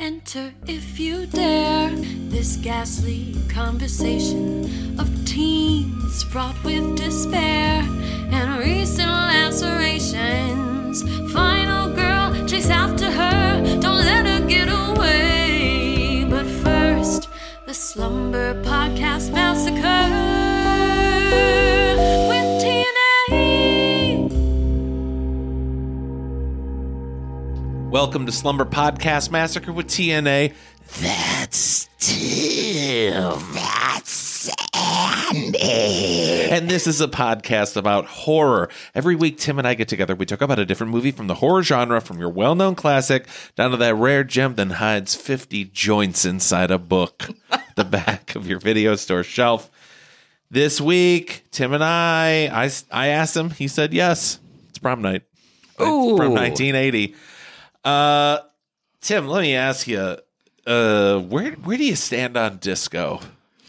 enter if you dare this ghastly conversation of teens fraught with despair and recent lacerations. Final girl, chase after her, don't let her get away. But first, the Slumber Podcast Massacre with TNA. Welcome to Slumber Podcast Massacre with TNA. That's Tim. That's Sandy. And this is a podcast about horror. Every week, Tim and I get together. We talk about a different movie from the horror genre, from your well-known classic down to that rare gem that hides 50 joints inside a book, the back of your video store shelf. This week, Tim and I asked him. He said yes. It's prom night. Ooh. From 1980. Tim, let me ask you, where do you stand on disco?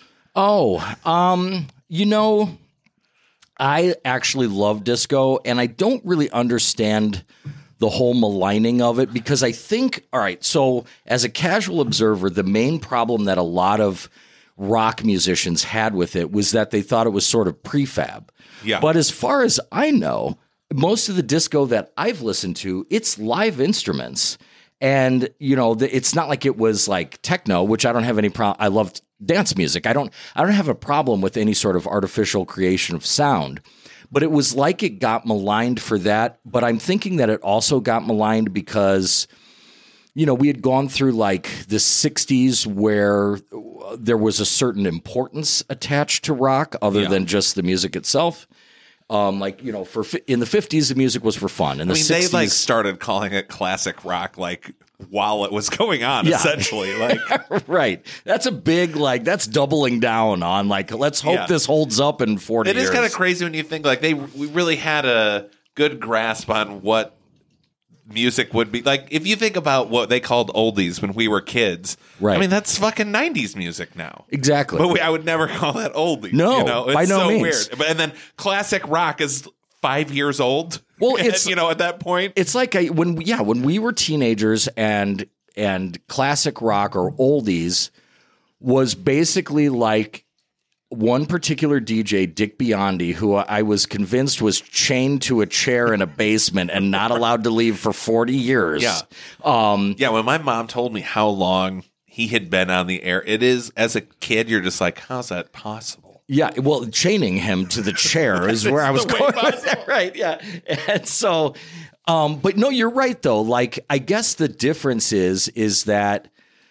I actually love disco, and I don't really understand the whole maligning of it because I think, all right, so as a casual observer, the main problem that a lot of rock musicians had with it was that they thought it was sort of prefab. Yeah. But as far as I know, most of the disco that I've listened to, it's live instruments. And, you know, it's not like it was like techno, which I don't have any problem. I love dance music. I don't have a problem with any sort of artificial creation of sound. But it was like it got maligned for that. But I'm thinking that it also got maligned because, you know, we had gone through like the 60s where there was a certain importance attached to rock other than just the music itself. Like, you know, in the 50s, the music was for fun. In the 60s, they started calling it classic rock like while it was going on, essentially. Like, right. That's a big, like, that's doubling down on, like, let's hope this holds up in 40 years. It is kind of crazy when you think, like, we really had a good grasp on what music would be. Like, if you think about what they called oldies when we were kids, right. I mean, that's fucking 90s music now. Exactly. But I would never call that oldies. No, you know? It's by no so means. weird. And then classic rock is 5 years old. Well, it's, you know, at that point. It's like when we were teenagers and classic rock or oldies was basically like one particular DJ, Dick Biondi, who I was convinced was chained to a chair in a basement and not allowed to leave for 40 years. Yeah. When my mom told me how long he had been on the air, it is, as a kid, you're just like, how's that possible? Yeah, well, chaining him to the chair is where I was going with that. Right, yeah. And so, but no, you're right, though. Like, I guess the difference is that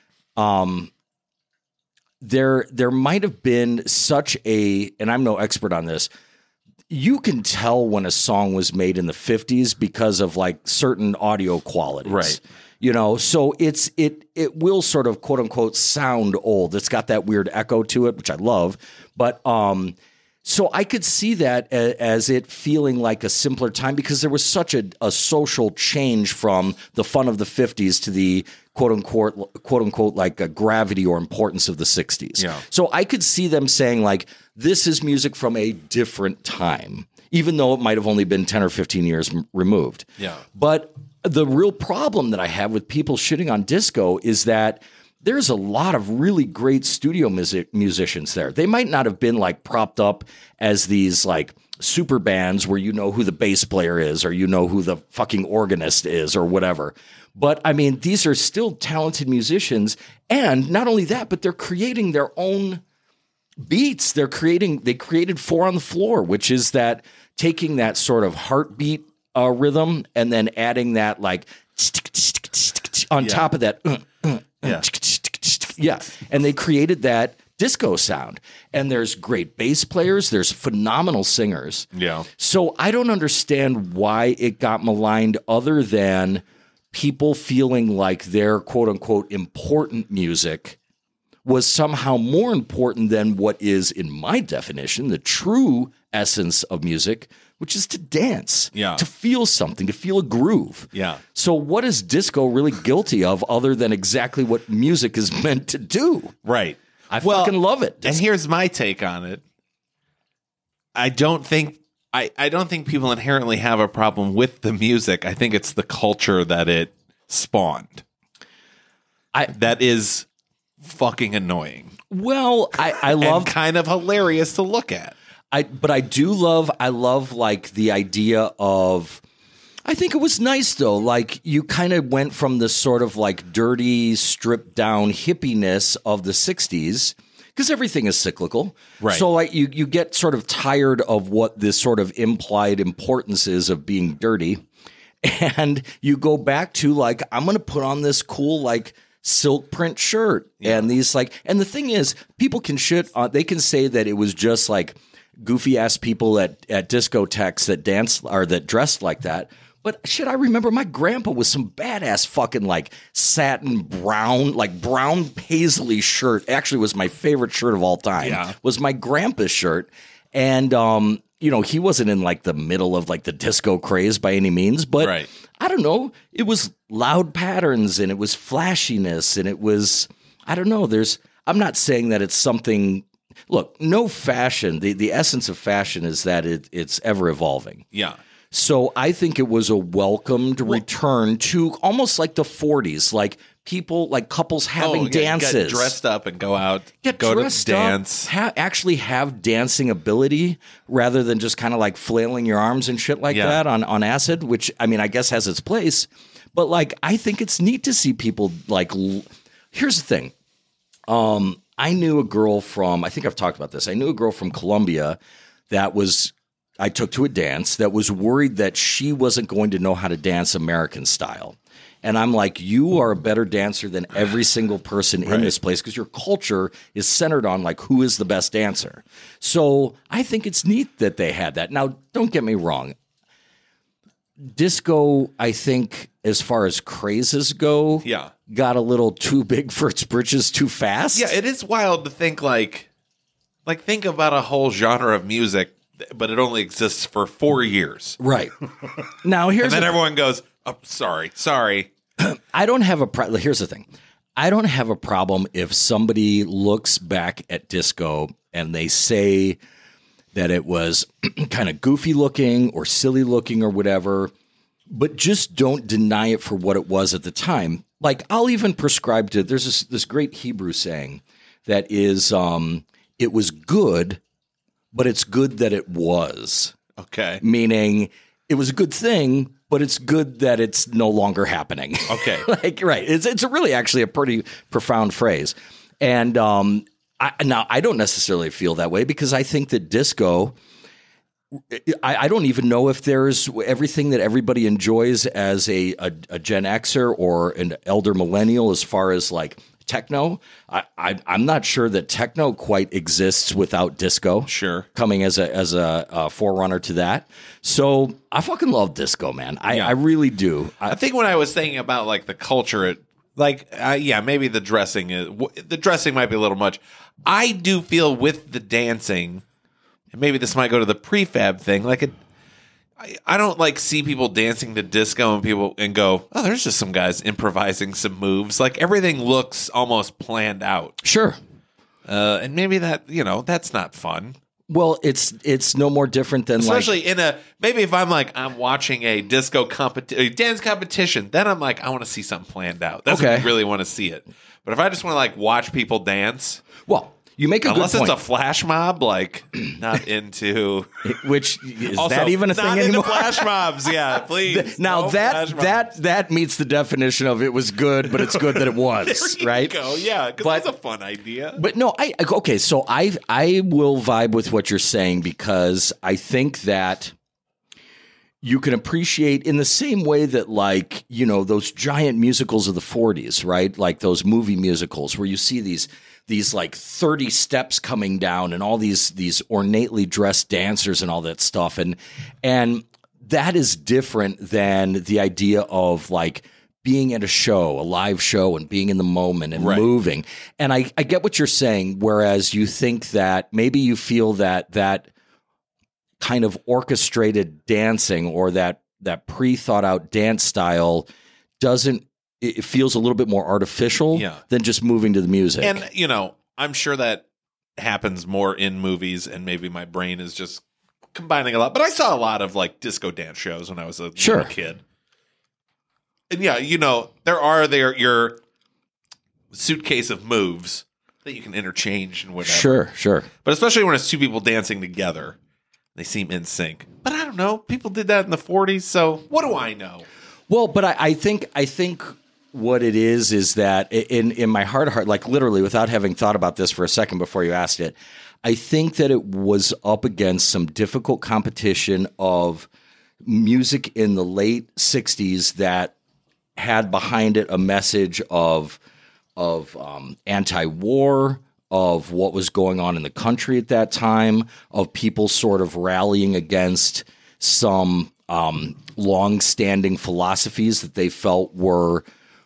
there might have been such a, and I'm no expert on this, you can tell when a song was made in the 50s because of like certain audio qualities. Right. You know, so it will sort of quote unquote sound old. It's got that weird echo to it, which I love. But so I could see that as it feeling like a simpler time because there was such a social change from the fun of the 50s to the quote unquote like a gravity or importance of the 60s. Yeah. So I could see them saying like, this is music from a different time, even though it might have only been 10 or 15 years removed. Yeah. But the real problem that I have with people shitting on disco is that there's a lot of really great studio musicians there. They might not have been like propped up as these like super bands where you know who the bass player is or you know who the fucking organist is or whatever. But I mean, these are still talented musicians. And not only that, but they're creating their own beats. They created Four on the Floor, which is that taking that sort of heartbeat rhythm and then adding that like on top of that. Yeah. And they created that disco sound. And there's great bass players. There's phenomenal singers. Yeah. So I don't understand why it got maligned other than people feeling like their quote unquote important music was somehow more important than what is, in my definition, the true essence of music, which is to dance, to feel something, to feel a groove. Yeah. So what is disco really guilty of other than exactly what music is meant to do? Right. I fucking love it. And here's my take on it. I don't think people inherently have a problem with the music. I think it's the culture that it spawned. that is fucking annoying. Well, I love and kind of hilarious to look at. I love like the idea of, I think it was nice though. Like you kind of went from this sort of like dirty, stripped down hippiness of the 60s, because everything is cyclical. Right. So like you get sort of tired of what this sort of implied importance is of being dirty. And you go back to like, I'm going to put on this cool, like, silk print shirt and these like, and the thing is, people can shit on, they can say that it was just like goofy ass people at discotheques that danced or that dressed like that. But shit, I remember my grandpa with some badass fucking like satin brown, like brown paisley shirt. Actually was my favorite shirt of all time. Yeah. Was my grandpa's shirt. And, you know, he wasn't in like the middle of like the disco craze by any means, but Right. I don't know. It was loud patterns and it was flashiness and it was, I don't know. I'm not saying that it's something, look, no fashion. The essence of fashion is that it's ever evolving. Yeah. So I think it was a welcomed return to almost like the 40s, like people, like couples having dances. Get dressed up and go out, go to dance. Actually have dancing ability rather than just kind of like flailing your arms and shit like that on acid, which, I mean, I guess has its place. But like, I think it's neat to see people like, here's the thing. I knew a girl from, I think I've talked about this. I knew a girl from Colombia that I took to a dance that was worried that she wasn't going to know how to dance American style. And I'm like, you are a better dancer than every single person in this place because your culture is centered on like who is the best dancer. So I think it's neat that they had that. Now, don't get me wrong. Disco, I think, as far as crazes go, got a little too big for its britches too fast. Yeah, it is wild to think like think about a whole genre of music, but it only exists for 4 years. Right. Now, here's and then everyone goes, oh, sorry. I don't have here's the thing. I don't have a problem if somebody looks back at disco and they say that it was kind of goofy looking or silly looking or whatever, but just don't deny it for what it was at the time. Like I'll even prescribe to, there's this great Hebrew saying that is, it was good, but it's good that it was. Okay. Meaning it was a good thing, but it's good that it's no longer happening. Okay. Like, right. It's really actually a pretty profound phrase. And I don't necessarily feel that way because I think that disco, I don't even know if there's everything that everybody enjoys as a Gen Xer or an elder millennial as far as like techno. I'm not sure that techno quite exists without disco. Sure. Coming as a forerunner to that. So I fucking love disco, man. I really do. I think when I was thinking about like the culture, maybe the dressing might be a little much. I do feel with the dancing, and maybe this might go to the prefab thing. Like I don't like see people dancing to disco and go, oh, there's just some guys improvising some moves. Like everything looks almost planned out. Sure. And maybe that, that's not fun. Well, it's no more different than especially maybe if I'm watching a disco dance competition, then I'm like, I want to see something planned out. That's when I really want to see it. But if I just want to like watch people dance, well, you make a good point. Unless it's a flash mob, like not into which is also, that even a thing anymore? Not into flash mobs, yeah, please. Now that meets the definition of it was good, but it's good that it was, there right? You go. Yeah, because that's a fun idea. But no, so I will vibe with what you're saying because I think that you can appreciate in the same way that like, those giant musicals of the 40s, right? Like those movie musicals where you see these like 30 steps coming down and all these ornately dressed dancers and all that stuff. And that is different than the idea of like being at a live show and being in the moment and moving. And I get what you're saying. Whereas you think that maybe you feel that kind of orchestrated dancing or that pre-thought out dance style it feels a little bit more artificial than just moving to the music. And, I'm sure that happens more in movies and maybe my brain is just combining a lot. But I saw a lot of like disco dance shows when I was a little kid. And there are your suitcase of moves that you can interchange and whatever. Sure. But especially when it's two people dancing together, they seem in sync. But I don't know. People did that in the 40s, so what do I know? Well, but I think what it is that in my heart of heart, like literally without having thought about this for a second before you asked it, I think that it was up against some difficult competition of music in the late 60s that had behind it a message of anti-war, of what was going on in the country at that time, of people sort of rallying against some long-standing philosophies that they felt were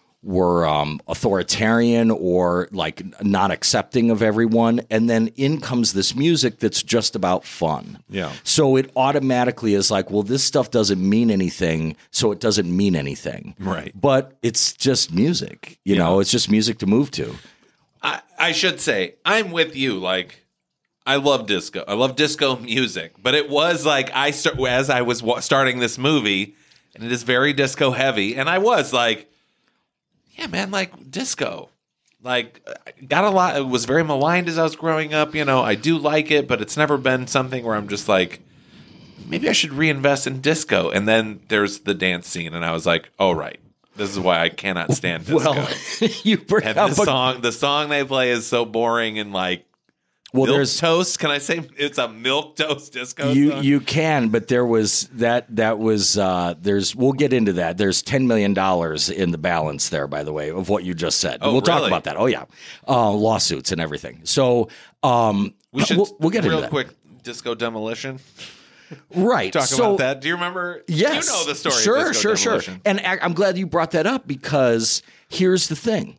authoritarian or like not accepting of everyone. And then in comes this music that's just about fun. Yeah. So it automatically is like, well, this stuff doesn't mean anything, so it doesn't mean anything. Right. But it's just music, you know, it's just music to move to. I should say, I'm with you. Like, I love disco. I love disco music. But it was like, as I was starting this movie, and it is very disco heavy, and I was like, yeah, man, like disco, like got a lot. It was very maligned as I was growing up. You know, I do like it, but it's never been something where I'm just like, maybe I should reinvest in disco. And then there's the dance scene, and I was like, oh right, this is why I cannot stand disco. Well, you bring and up the song they play is so boring and like. Well, milk there's toast. Can I say it's a milk toast disco song? You can, but there was that was there's we'll get into that. There's $10 million in the balance there, by the way, of what you just said. We'll talk about that. Oh yeah, lawsuits and everything. So we should we'll get into real that. quick. Disco Demolition. Right. Talk about that. Do you remember? Yes. You know the story. Sure, of Disco sure. Demolition. And I'm glad you brought that up because here's the thing.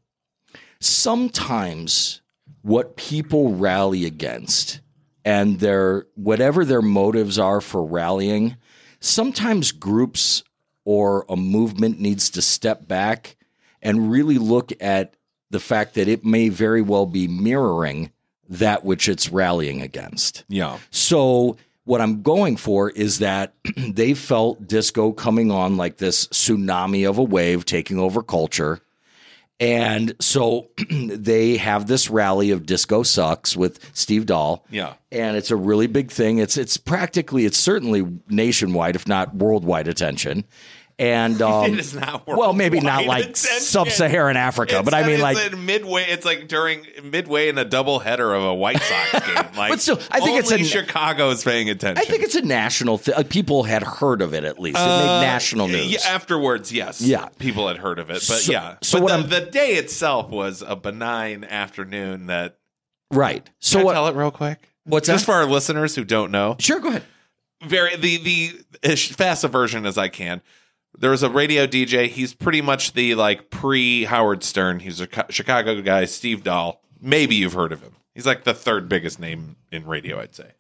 Sometimes what people rally against and whatever their motives are for rallying, sometimes groups or a movement needs to step back and really look at the fact that it may very well be mirroring that which it's rallying against. Yeah. So what I'm going for is that they felt disco coming on like this tsunami of a wave taking over culture. And so they have this rally of Disco Sucks with Steve Dahl. Yeah. And it's a really big thing. It's certainly nationwide, if not worldwide attention. And it is not well, maybe not like attention. sub-Saharan Africa, but I mean like midway. It's like during midway in a doubleheader of a White Sox game. Like, but still, I think only Chicago's paying attention. I think it's a national thing. Like, people had heard of it at least. It made national news. Yeah, afterwards, yes. Yeah, people had heard of it, but So the day itself was a benign afternoon. That right. So can I tell it real quick? What's just that? for our listeners who don't know? Sure, go ahead. The as fast a version as I can. There was a radio DJ. He's pretty much the like pre-Howard Stern. He's a Chicago guy, Steve Dahl. Maybe you've heard of him. He's like the third biggest name in radio, I'd say.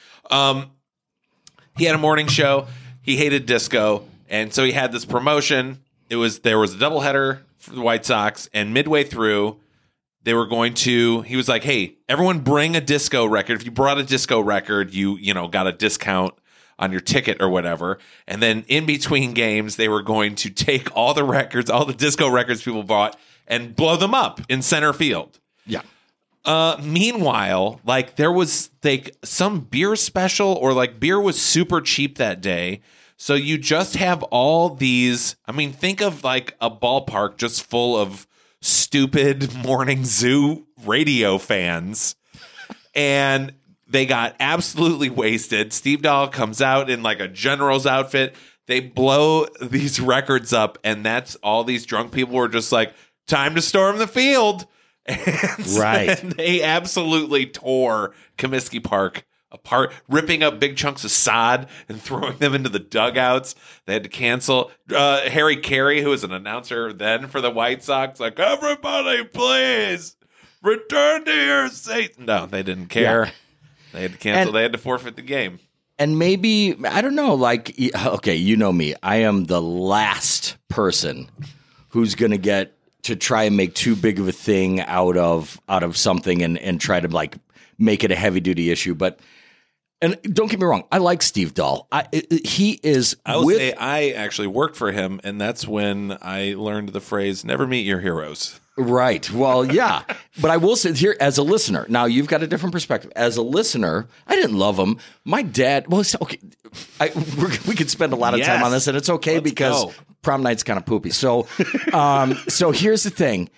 He had a morning show. He hated disco, and so he had this promotion. There was a doubleheader for the White Sox, and midway through, they were going to. He was like, "Hey, everyone, bring a disco record. If you brought a disco record, you got a discount on your ticket or whatever." And then in between games, they were going to take all the records, all the disco records people bought, and blow them up in center field. Yeah. Meanwhile, like there was like some beer special, or like beer was super cheap that day. So you just have all these. I mean, think of like a ballpark just full of stupid morning zoo radio fans, and they got absolutely wasted. Steve Dahl comes out in like a general's outfit. They blow these records up, and that's all these drunk people were just like, time to storm the field. Right. And they absolutely tore Comiskey Park apart, ripping up big chunks of sod and throwing them into the dugouts. They had to cancel. Harry Carey, who was an announcer then for the White Sox, like, everybody, please return to your seats. No, they didn't care. Yeah. They had to cancel. They had to forfeit the game. And maybe, I don't know, like, okay, you know me. I am the last person who's going to get to try and make too big of a thing out of something and try to, like, make it a heavy-duty issue. But, and don't get me wrong, I like Steve Dahl. He is... I will say I actually worked for him, and that's when I learned the phrase, never meet your heroes. Right. Well, yeah. But I will say here, as a listener, now you've got a different perspective. As a listener, I didn't love him. My dad, well, okay, we could spend a lot of time on this, and it's okay because prom night's kind of poopy. So, so here's the thing.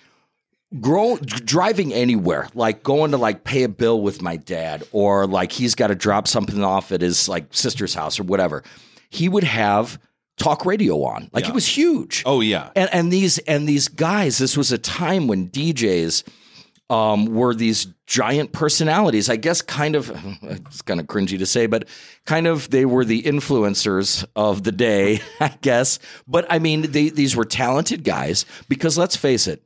Driving anywhere, like going to like pay a bill with my dad, or like he's got to drop something off at his like sister's house or whatever, he would have talk radio on. Like it was huge. Oh yeah. And these guys, this was a time when DJs were these giant personalities. I guess kind of, it's kind of cringy to say, but kind of they were the influencers of the day, I guess. But I mean, these were talented guys because let's face it,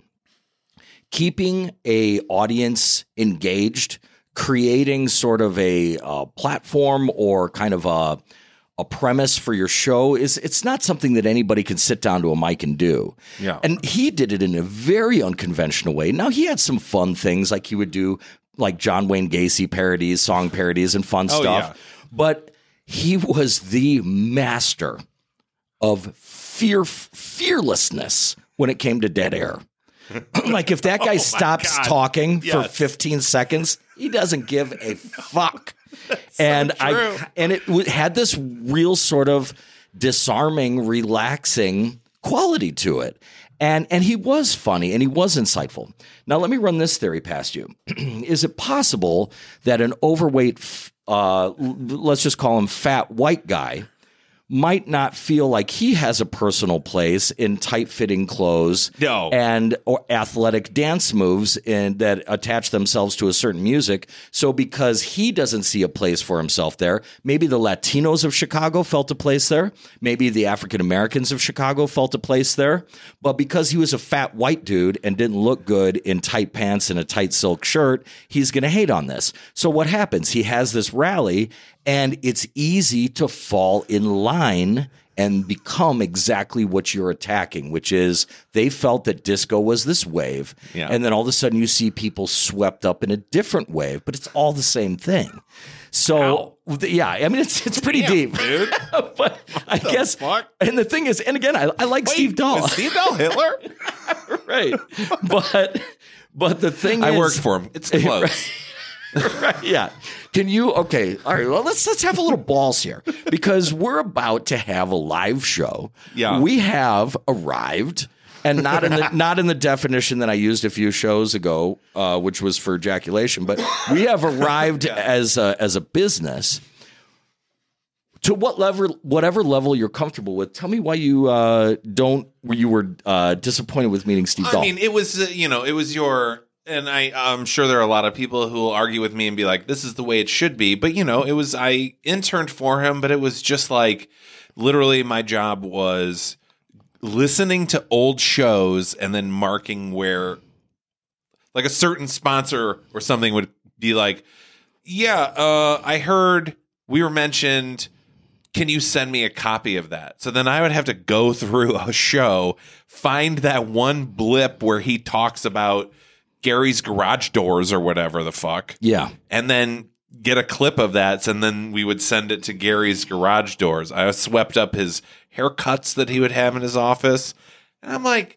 keeping a audience engaged, creating sort of a platform or kind of a premise for your show it's not something that anybody can sit down to a mic and do. Yeah. And he did it in a very unconventional way. Now he had some fun things, like he would do like John Wayne Gacy parodies, song parodies, and fun stuff. Yeah. But he was the master of fearlessness when it came to dead air. Like if that guy stops talking for 15 seconds, he doesn't give a fuck. And so it had this real sort of disarming, relaxing quality to it. And he was funny and he was insightful. Now, let me run this theory past you. Is it possible that an overweight, let's just call him fat white guy, might not feel like he has a personal place in tight-fitting clothes and or athletic dance moves that attach themselves to a certain music. So because he doesn't see a place for himself there, maybe the Latinos of Chicago felt a place there. Maybe the African Americans of Chicago felt a place there. But because he was a fat white dude and didn't look good in tight pants and a tight silk shirt, he's going to hate on this. So what happens? He has this rally, and it's easy to fall in line and become exactly what you're attacking, which is they felt that disco was this wave. Yeah. And then all of a sudden you see people swept up in a different wave, but it's all the same thing. So, yeah, I mean, it's pretty deep. Dude. But I guess, fuck? and the thing is, and again, I like Steve Dahl. Was Steve Dahl Hitler? Right. But the thing is, I worked for him. It's close. Right, yeah. Can you? Okay. All right. Well, let's have a little balls here because we're about to have a live show. Yeah. We have arrived, and not in the definition that I used a few shows ago, which was for ejaculation, but we have arrived as a business. To whatever level you're comfortable with, tell me why you were disappointed with meeting Steve Dahl. I mean, it was it was your. And I'm sure there are a lot of people who will argue with me and be like, this is the way it should be. But, I interned for him, but it was just like literally my job was listening to old shows and then marking where like a certain sponsor or something would be like, I heard we were mentioned. Can you send me a copy of that? So then I would have to go through a show, find that one blip where he talks about Gary's Garage Doors or whatever the fuck. Yeah. And then get a clip of that, and then we would send it to Gary's Garage Doors. I swept up his haircuts that he would have in his office. And I'm like,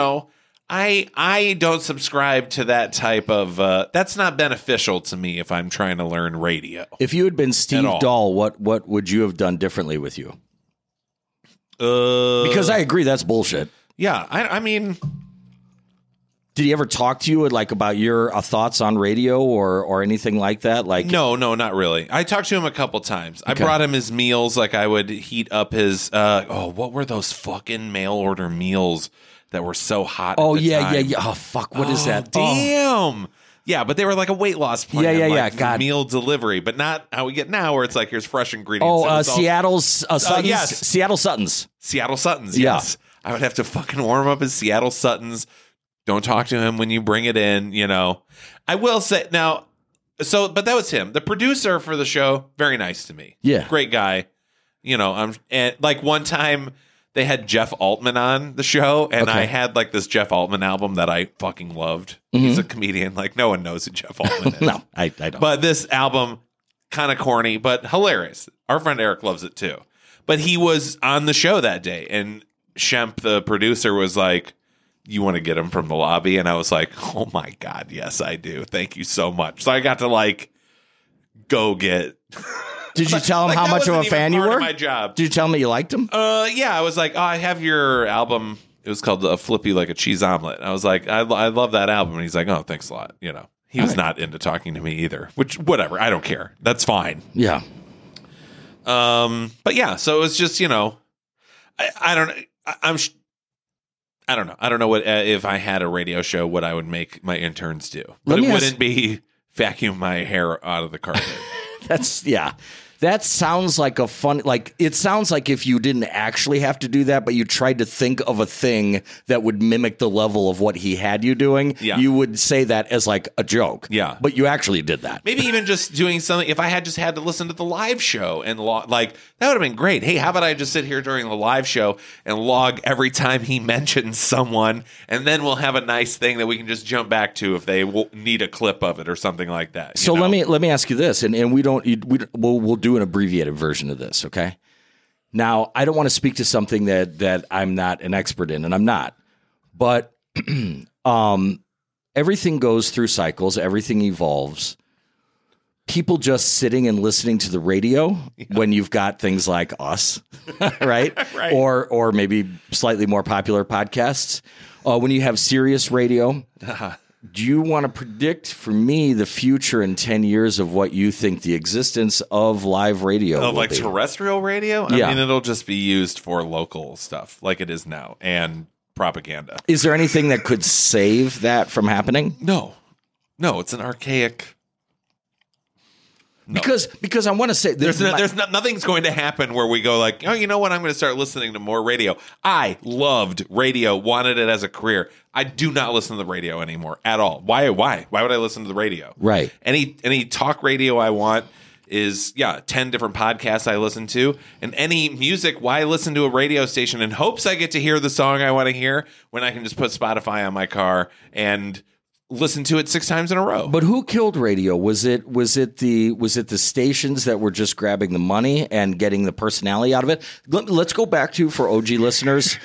I don't subscribe to that type of that's not beneficial to me if I'm trying to learn radio. If you had been Steve Dahl, what would you have done differently with you? Because I agree that's bullshit. Yeah, I mean, did he ever talk to you like about your thoughts on radio or anything like that? Like, no, not really. I talked to him a couple times. I brought him his meals. Like I would heat up his. What were those fucking mail order meals that were so hot? Oh at the time? yeah. Oh fuck, what is that? Damn. Yeah, but they were like a weight loss plan. Yeah. For God. meal delivery, but not how we get now, where it's like here's fresh ingredients. Seattle's Suttons. Yes. Seattle Suttons. Seattle Suttons. Yes, I would have to fucking warm up his Seattle Suttons. Don't talk to him when you bring it in, I will say now, but that was him. The producer for the show, very nice to me. Yeah. Great guy. And like one time they had Jeff Altman on the show, and I had like this Jeff Altman album that I fucking loved. Mm-hmm. He's a comedian. Like no one knows who Jeff Altman is. No, I don't. But this album, kind of corny, but hilarious. Our friend Eric loves it too. But he was on the show that day, and Shemp, the producer, was like, you want to get them from the lobby? And I was like, oh my God, yes, I do. Thank you so much. So I got to like go get. Did you tell him Like, how that much of a wasn't even fan you part of were? my job. Did you tell him that you liked him? Yeah, I was like, oh, I have your album. It was called Flip You Like a Cheese Omelet. I was like, I love that album. And he's like, oh, thanks a lot. You know, he was not into talking to me either, which, whatever. I don't care. That's fine. Yeah. But yeah, so it was just, you know, I don't know. I don't know what, if I had a radio show, what I would make my interns do, but it wouldn't be vacuum my hair out of the carpet. That sounds like a fun, like, it sounds like if you didn't actually have to do that, but you tried to think of a thing that would mimic the level of what he had you doing, you would say that as like a joke. Yeah. But you actually did that. Maybe even just doing something, if I had just had to listen to the live show and like, that would have been great. Hey, how about I just sit here during the live show and log every time he mentions someone, and then we'll have a nice thing that we can just jump back to if they need a clip of it or something like that. So let me ask you this, and we'll do an abbreviated version of this, okay? Now, I don't want to speak to something that I'm not an expert in, and I'm not. But everything goes through cycles, everything evolves. People just sitting and listening to the radio when you've got things like us, right? Right. Or maybe slightly more popular podcasts. When you have Sirius radio, do you want to predict for me the future in 10 years of what you think the existence of live radio will like be? Terrestrial radio? I mean, it'll just be used for local stuff like it is now and propaganda. Is there anything that could save that from happening? No, it's an archaic. No. Because I want to say nothing's going to happen where we go like, oh, you know what? I'm going to start listening to more radio. I loved radio, wanted it as a career. I do not listen to the radio anymore at all. Why would I listen to the radio? Right. Any talk radio I want is 10 different podcasts I listen to, and any music. Why listen to a radio station in hopes I get to hear the song I want to hear when I can just put Spotify on my car and listen to it 6 times in a row. But who killed radio? Was it the stations that were just grabbing the money and getting the personality out of it? Let's go back to, for OG listeners.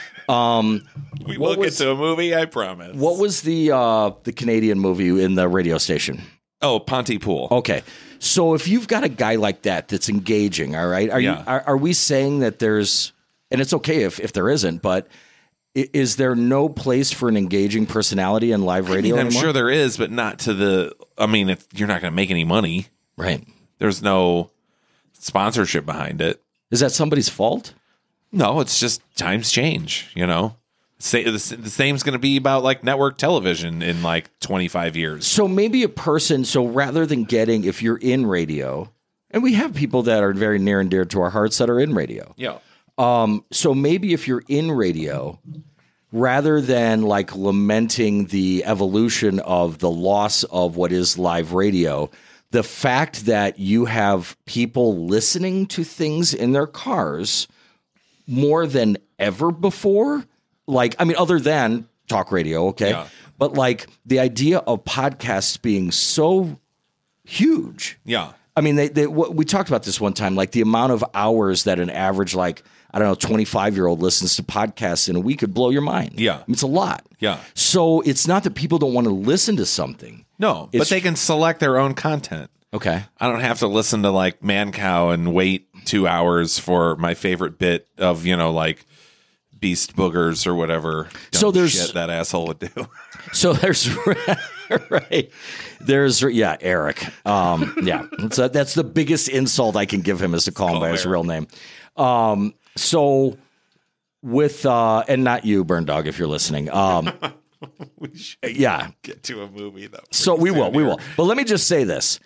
We will get to a movie, I promise. What was the Canadian movie in the radio station? Oh, Pontypool. Okay. So if you've got a guy like that's engaging, all right, are we saying that there's, and it's okay if there isn't, but is there no place for an engaging personality in live radio anymore? I'm sure there is, but not to the. I mean, you're not going to make any money, right? There's no sponsorship behind it. Is that somebody's fault? No, it's just times change. You know, the same's going to be about like network television in like 25 years. So maybe a person. So rather than getting, if you're in radio, and we have people that are very near and dear to our hearts that are in radio. Yeah. So maybe if you're in radio, rather than like lamenting the evolution of the loss of what is live radio, the fact that you have people listening to things in their cars more than ever before, like, I mean, other than talk radio, okay? Yeah. But like the idea of podcasts being so huge. Yeah. I mean, we talked about this one time, like the amount of hours that an average, like, I don't know, 25-year-old listens to podcasts in a week could blow your mind. Yeah. It's a lot. Yeah. So it's not that people don't want to listen to something. No, but they can select their own content. Okay. I don't have to listen to like Man Cow and wait 2 hours for my favorite bit of, like Beast Boogers or whatever. So there's shit that asshole would do. So there's right. There's Eric. That's the biggest insult I can give him is to call him by his real name. So with and not you, Burn Dog, if you're listening. We should get to a movie though. So we will. But let me just say this.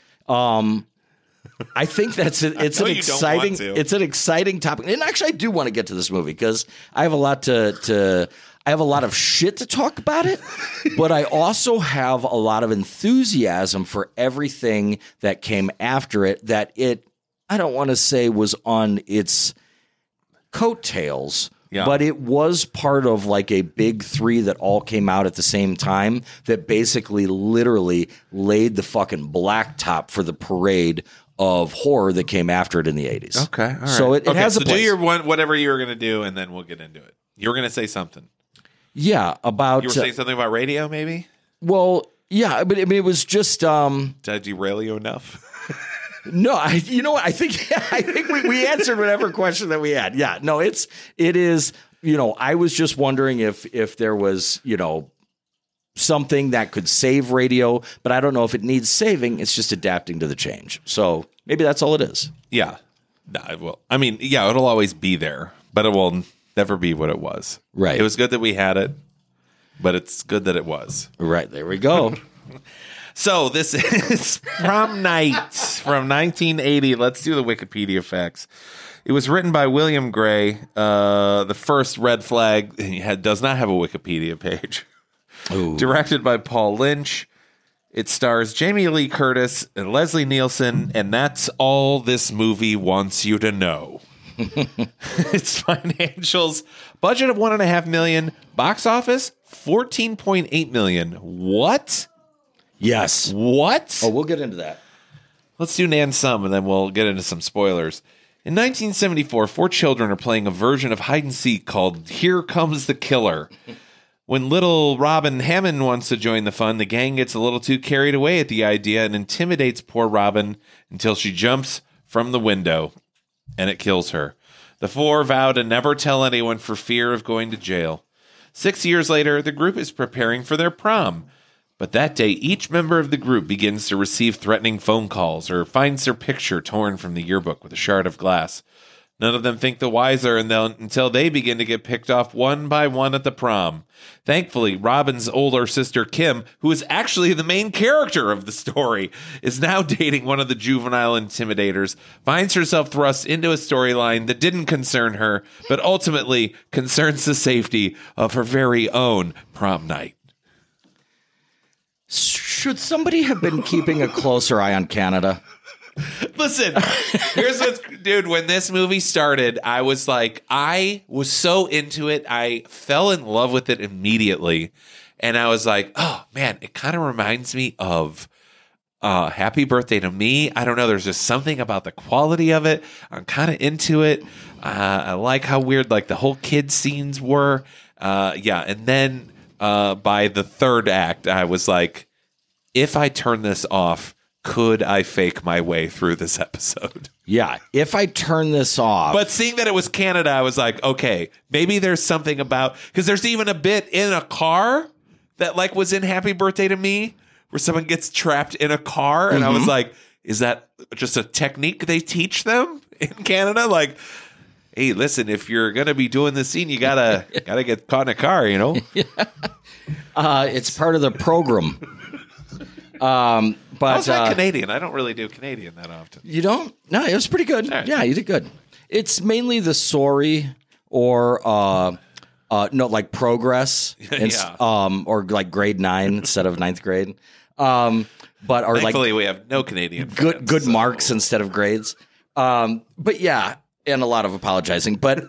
I think it's an exciting topic. And actually I do want to get to this movie because I have a lot I have a lot of shit to talk about it, but I also have a lot of enthusiasm for everything that came after it I don't want to say was on its coattails, but it was part of like a big 3 that all came out at the same time that basically literally laid the fucking blacktop for the parade of horror that came after it in the 80s. Okay. All right. So it has a place. Do your whatever you were going to do, and then we'll get into it. You were going to say something. Yeah, about You were saying something about radio, maybe? well, yeah, but I mean, it was just Did I derail you enough? no. You know what? I think we answered whatever question that we had. Yeah, no, it is. I was just wondering if there was something that could save radio, but I don't know if it needs saving. It's just adapting to the change. So maybe that's all it is. Yeah. No, it will. I mean, yeah, it'll always be there, but it will never be what it was. Right. It was good that we had it, but it's good that it was. Right. There we go. So this is Prom Night from 1980. Let's do the Wikipedia facts. It was written by William Gray. The first red flag does not have a Wikipedia page. Ooh. Directed by Paul Lynch. It stars Jamie Lee Curtis and Leslie Nielsen, and that's all this movie wants you to know. Its financials: budget of $1.5 million, box office $14.8 million. What? Yes. What? Oh, we'll get into that. Let's do Nan some, and then we'll get into some spoilers. In 1974, 4 children are playing a version of hide and seek called Here Comes the Killer. When little Robin Hammond wants to join the fun, the gang gets a little too carried away at the idea and intimidates poor Robin until she jumps from the window, and it kills her. The 4 vow to never tell anyone for fear of going to jail. 6 years later, the group is preparing for their prom. But that day, each member of the group begins to receive threatening phone calls or finds their picture torn from the yearbook with a shard of glass. None of them think the wiser until they begin to get picked off one by one at the prom. Thankfully, Robin's older sister, Kim, who is actually the main character of the story, is now dating one of the juvenile intimidators, finds herself thrust into a storyline that didn't concern her, but ultimately concerns the safety of her very own prom night. Should somebody have been keeping a closer eye on Canada? Listen, here's what's, dude, when this movie started, I was so into it. I fell in love with it immediately. And I was like, oh, man, it kind of reminds me of Happy Birthday to Me. I don't know. There's just something about the quality of it. I'm kind of into it. I like how weird, like, the whole kid scenes were. Yeah. And then by the third act, I was like, if I turn this off, could I fake my way through this episode? Yeah, if I turn this off. But seeing that it was Canada, I was like, okay, maybe there's something about, because there's even a bit in a car that like was in Happy Birthday to Me where someone gets trapped in a car. And I was like, is that just a technique they teach them in Canada? Like, hey, listen, if you're going to be doing this scene, you gotta get caught in a car, you know? It's part of the program. But I was not Canadian. I don't really do Canadian that often. You don't? No, it was pretty good. Right. Yeah, you did good. It's mainly the sorry or no, like progress, or like grade 9 instead of 9th grade. But or thankfully like we have no Canadian good marks instead of grades. But yeah, and a lot of apologizing. But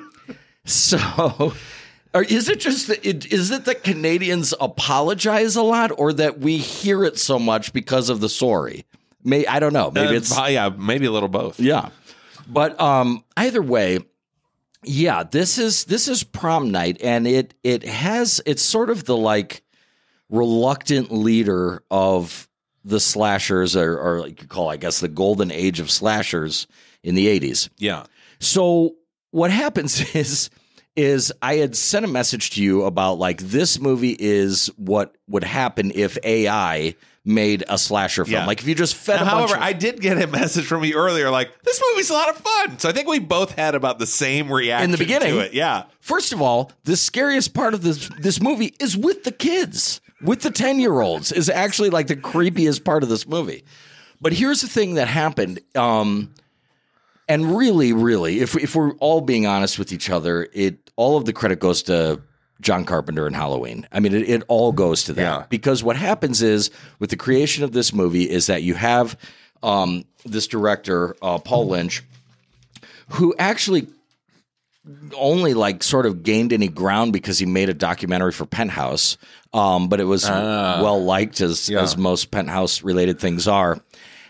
so. Or is it just is it that Canadians apologize a lot, or that we hear it so much because of the sorry? I don't know. Maybe it's maybe a little both. Yeah, but either way, yeah. This is prom night, and it's sort of the like reluctant leader of the slashers, or like you call, I guess, the golden age of slashers in the 80s. Yeah. So what happens is I had sent a message to you about like this movie is what would happen if AI made a slasher film. Yeah. Like if you just fed However, I did get a message from you earlier like, this movie's a lot of fun. So I think we both had about the same reaction in the beginning to it. Yeah. First of all, the scariest part of this movie is with the kids. With the 10-year-olds is actually like the creepiest part of this movie. But here's the thing that happened. And really, if we're all being honest with each other, all of the credit goes to John Carpenter and Halloween. I mean, it all goes to that. Yeah. Because what happens is, with the creation of this movie, is that you have this director, Paul Lynch, who actually only like sort of gained any ground because he made a documentary for Penthouse, but it was well liked as most Penthouse related things are.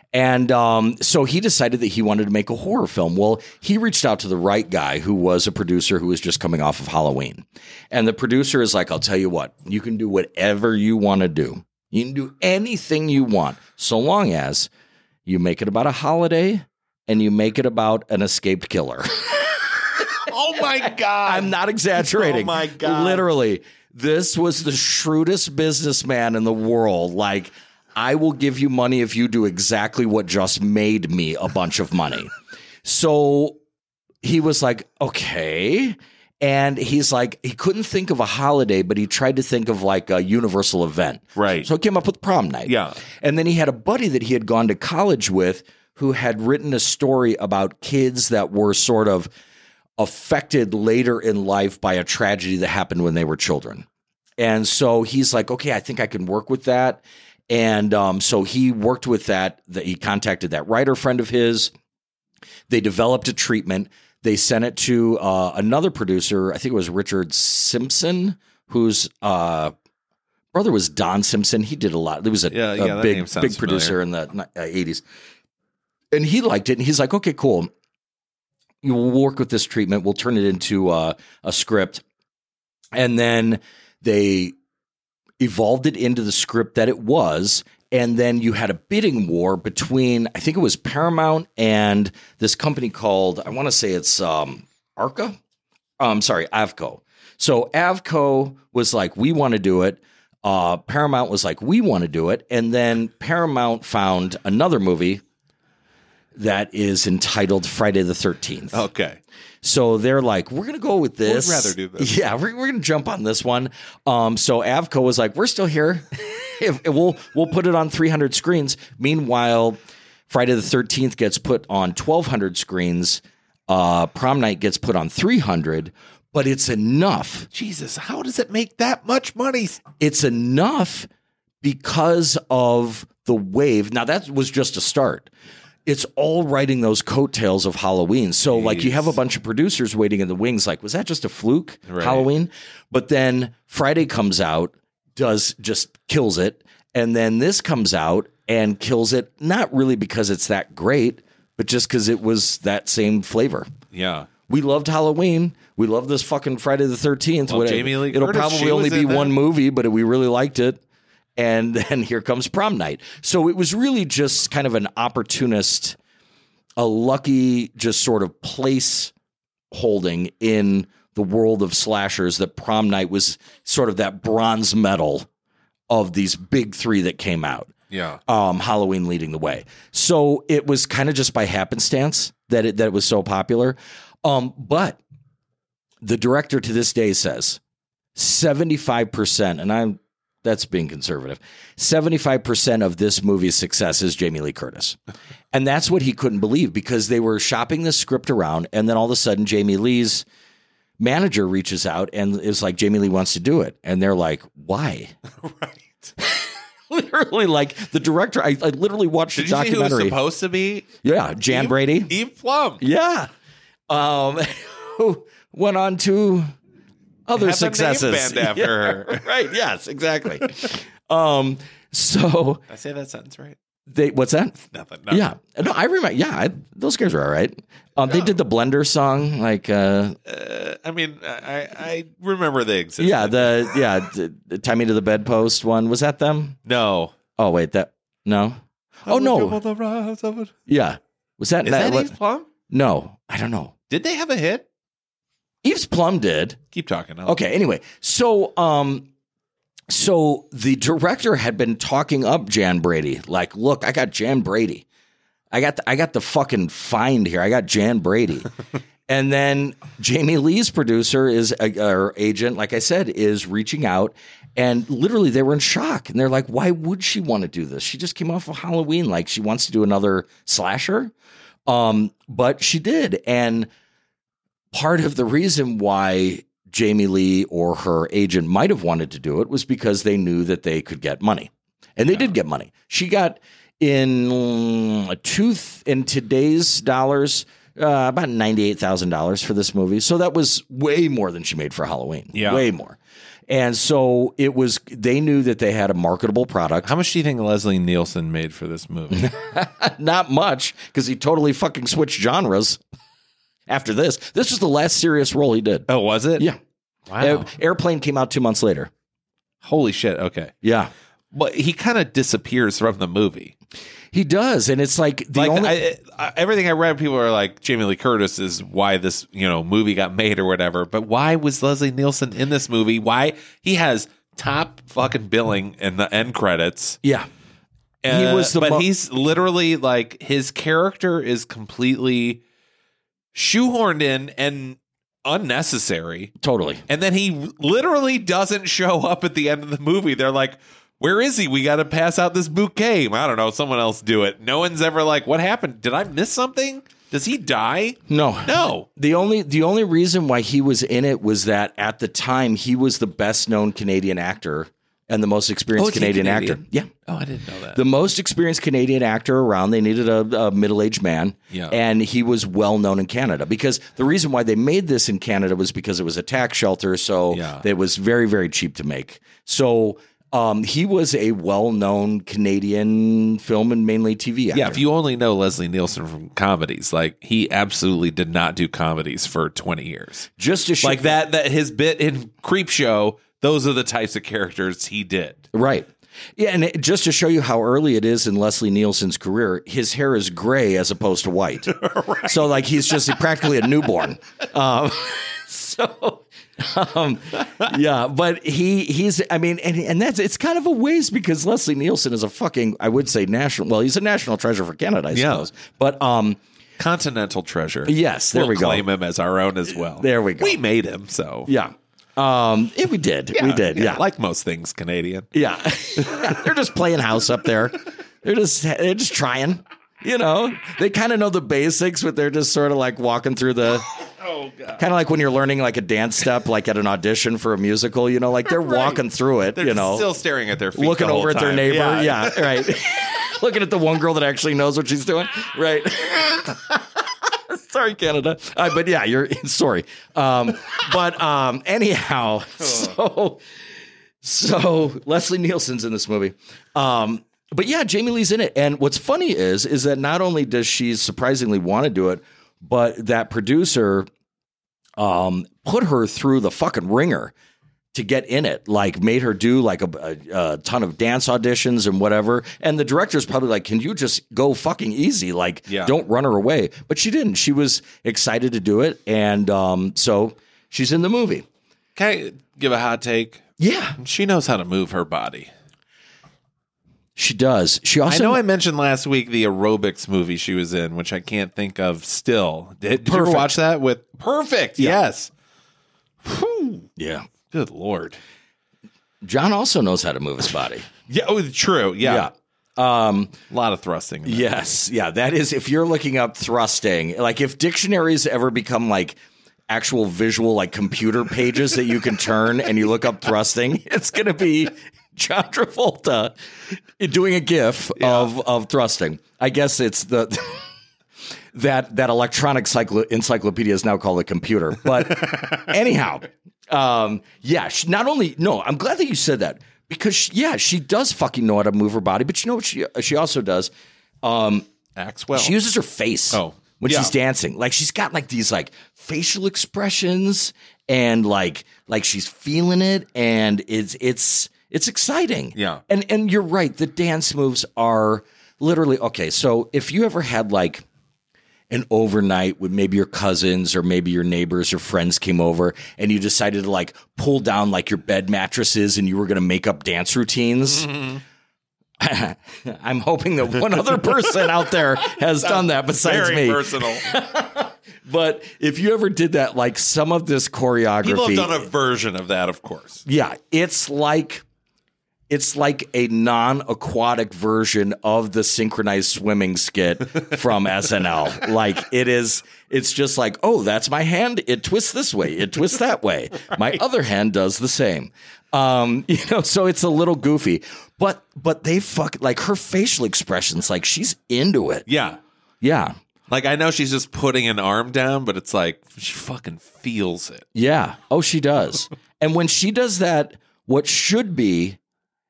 And so he decided that he wanted to make a horror film. Well, he reached out to the right guy who was a producer who was just coming off of Halloween. And the producer is like, I'll tell you what, you can do whatever you want to do. You can do anything you want, so long as you make it about a holiday and you make it about an escaped killer. Oh, my God. I'm not exaggerating. Oh, my God. Literally, this was the shrewdest businessman in the world. Like, I will give you money if you do exactly what just made me a bunch of money. So he was like, okay. And he's like, he couldn't think of a holiday, but he tried to think of like a universal event. Right. So he came up with prom night. Yeah. And then he had a buddy that he had gone to college with who had written a story about kids that were sort of affected later in life by a tragedy that happened when they were children. And so he's like, okay, I think I can work with that. And so he worked with that. He contacted that writer friend of his. They developed a treatment. They sent it to another producer. I think it was Richard Simpson, whose brother was Don Simpson. He did a lot. There was a big producer in the 80s. And he liked it. And he's like, okay, cool. We'll work with this treatment. We'll turn it into a script. And then they evolved it into the script that it was. And then you had a bidding war between, I think it was Paramount and this company called, I want to say it's Avco. So Avco was like, we want to do it. Paramount was like, we want to do it. And then Paramount found another movie that is entitled Friday the 13th. Okay. So they're like, we're going to go with this. We'd rather do this. Yeah, we're going to jump on this one. So Avco was like, we're still here. We'll put it on 300 screens. Meanwhile, Friday the 13th gets put on 1,200 screens. Prom night gets put on 300. But it's enough. Jesus, how does it make that much money? It's enough because of the wave. Now, that was just a start. It's all riding those coattails of Halloween. So, like, you have a bunch of producers waiting in the wings. Like, was that just a fluke, right. Halloween? But then Friday comes out, just kills it. And then this comes out and kills it, not really because it's that great, but just because it was that same flavor. Yeah. We loved Halloween. We love this fucking Friday the 13th. Well, Jamie Lee It'll Curtis, probably only be one movie, but we really liked it. And then here comes prom night. So it was really just kind of an opportunist, a lucky just sort of place holding in the world of slashers that prom night was sort of that bronze medal of these big three that came out. Yeah. Halloween leading the way. So it was kind of just by happenstance that it was so popular. But the director to this day says 75%, and that's being conservative. 75% of this movie's success is Jamie Lee Curtis. And that's what he couldn't believe, because they were shopping this script around, and then all of a sudden Jamie Lee's manager reaches out and is like, Jamie Lee wants to do it. And they're like, why? Right. Literally, like, the director, I literally watched the documentary. Did you see who was supposed to be? Yeah, Jan Brady. Eve Plum. Yeah. Who went on to other successes. A name band after her. Right. Yes, exactly. So I say that sentence right? What's that? Nothing. Yeah. No, I remember. Yeah. Those guys were all right. They did the Blender song. Like, I mean, I remember they existed. Yeah. The Tie Me to the Bedpost one. Was that them? No. Oh, wait, no. Oh, no. Yeah. Was that? Is that Eve Plum? No, I don't know. Did they have a hit? Eve's Plum did. Keep talking. Okay. Anyway, so the director had been talking up Jan Brady. Like, look, I got Jan Brady. I got the fucking find here. I got Jan Brady. And then Jamie Lee's producer or agent, like I said, is reaching out, and literally they were in shock. And they're like, why would she want to do this? She just came off of Halloween. Like, she wants to do another slasher. But she did. And part of the reason why Jamie Lee or her agent might have wanted to do it was because they knew that they could get money. And they did get money. She got in today's dollars, about $98,000 for this movie. So that was way more than she made for Halloween. Yeah. Way more. And so they knew that they had a marketable product. How much do you think Leslie Nielsen made for this movie? Not much, because he totally fucking switched genres after this. This was the last serious role he did. Oh, was it? Yeah. Wow. Airplane came out 2 months later. Holy shit. Okay. Yeah. But he kind of disappears from the movie. He does, and it's like everything I read, people are like, Jamie Lee Curtis is why this movie got made or whatever. But why was Leslie Nielsen in this movie? Why he has top fucking billing in the end credits? Yeah, he was he's literally like his character is completely shoehorned in and unnecessary. Totally. And then he literally doesn't show up at the end of the movie. They're like, where is he? We got to pass out this bouquet. I don't know. Someone else do it. No one's ever like, what happened? Did I miss something? Does he die? No. The only reason why he was in it was that at the time he was the best known Canadian actor and the most experienced Canadian actor. Yeah. Oh, I didn't know that. The most experienced Canadian actor around. They needed a middle-aged man. Yeah. And he was well known in Canada, because the reason why they made this in Canada was because it was a tax shelter. So it was very, very cheap to make. So he was a well-known Canadian film and mainly TV actor. Yeah, if you only know Leslie Nielsen from comedies, like he absolutely did not do comedies for 20 years. Just to like that his bit in Creepshow, those are the types of characters he did. Right. Yeah, and just to show you how early it is in Leslie Nielsen's career, his hair is gray as opposed to white. Right. So like he's just practically a newborn. Yeah, but he's I mean, and it's kind of a waste, because Leslie Nielsen is a fucking, I would say, he's a national treasure for Canada, I suppose. But continental treasure. Yes, there we go. Claim him as our own as well. There we go. We made him, so yeah. We did. Yeah, we did. Yeah. Like most things Canadian. Yeah. They're just playing house up there. They're just trying. They kind of know the basics, but they're just sort of like walking through the. Oh God. Kind of like when you're learning like a dance step, like at an audition for a musical. Like they're walking through it. They're still staring at their feet, looking over at their neighbor. Yeah, right. Looking at the one girl that actually knows what she's doing. Right. Sorry, Canada. But yeah, you're sorry. Anyhow, so Leslie Nielsen's in this movie. But yeah, Jamie Lee's in it. And what's funny is that not only does she surprisingly want to do it, but that producer put her through the fucking ringer to get in it, like made her do like a ton of dance auditions and whatever. And the director's probably like, can you just go fucking easy? Like, don't run her away. But she didn't. She was excited to do it. And so she's in the movie. Can I give a hot take? Yeah. She knows how to move her body. She does. She also. I know I mentioned last week the aerobics movie she was in, which I can't think of still. Did you ever watch that with Perfect? Yeah. Yes. Whew. Yeah. Good Lord. John also knows how to move his body. Yeah. Oh, true. Yeah. A lot of thrusting. Yes. Yeah. That is, if you're looking up thrusting, like if dictionaries ever become like actual visual, like computer pages that you can turn and you look up thrusting, it's going to be John Travolta doing a GIF of thrusting. I guess it's that electronic encyclopedia is now called a computer. But anyhow, not only, I'm glad that you said that, because she does fucking know how to move her body. But you know what she also does? Acts well. She uses her face when she's dancing. Like she's got like these like facial expressions and like she's feeling it, and it's exciting. Yeah. And you're right. The dance moves are literally, okay. So if you ever had like an overnight with maybe your cousins or maybe your neighbors or friends came over and you decided to like pull down like your bed mattresses and you were going to make up dance routines. Mm-hmm. I'm hoping that one other person out there has done that besides me. Very personal. But if you ever did that, like some of this choreography. People have done a version of that, of course. Yeah. It's like a non-aquatic version of the synchronized swimming skit from SNL. Like it's just like, oh, that's my hand. It twists this way. It twists that way. Right. My other hand does the same. So it's a little goofy, but they like her facial expressions, like she's into it. Yeah. Yeah. Like, I know she's just putting an arm down, but it's like she fucking feels it. Yeah. Oh, she does. And when she does that, what should be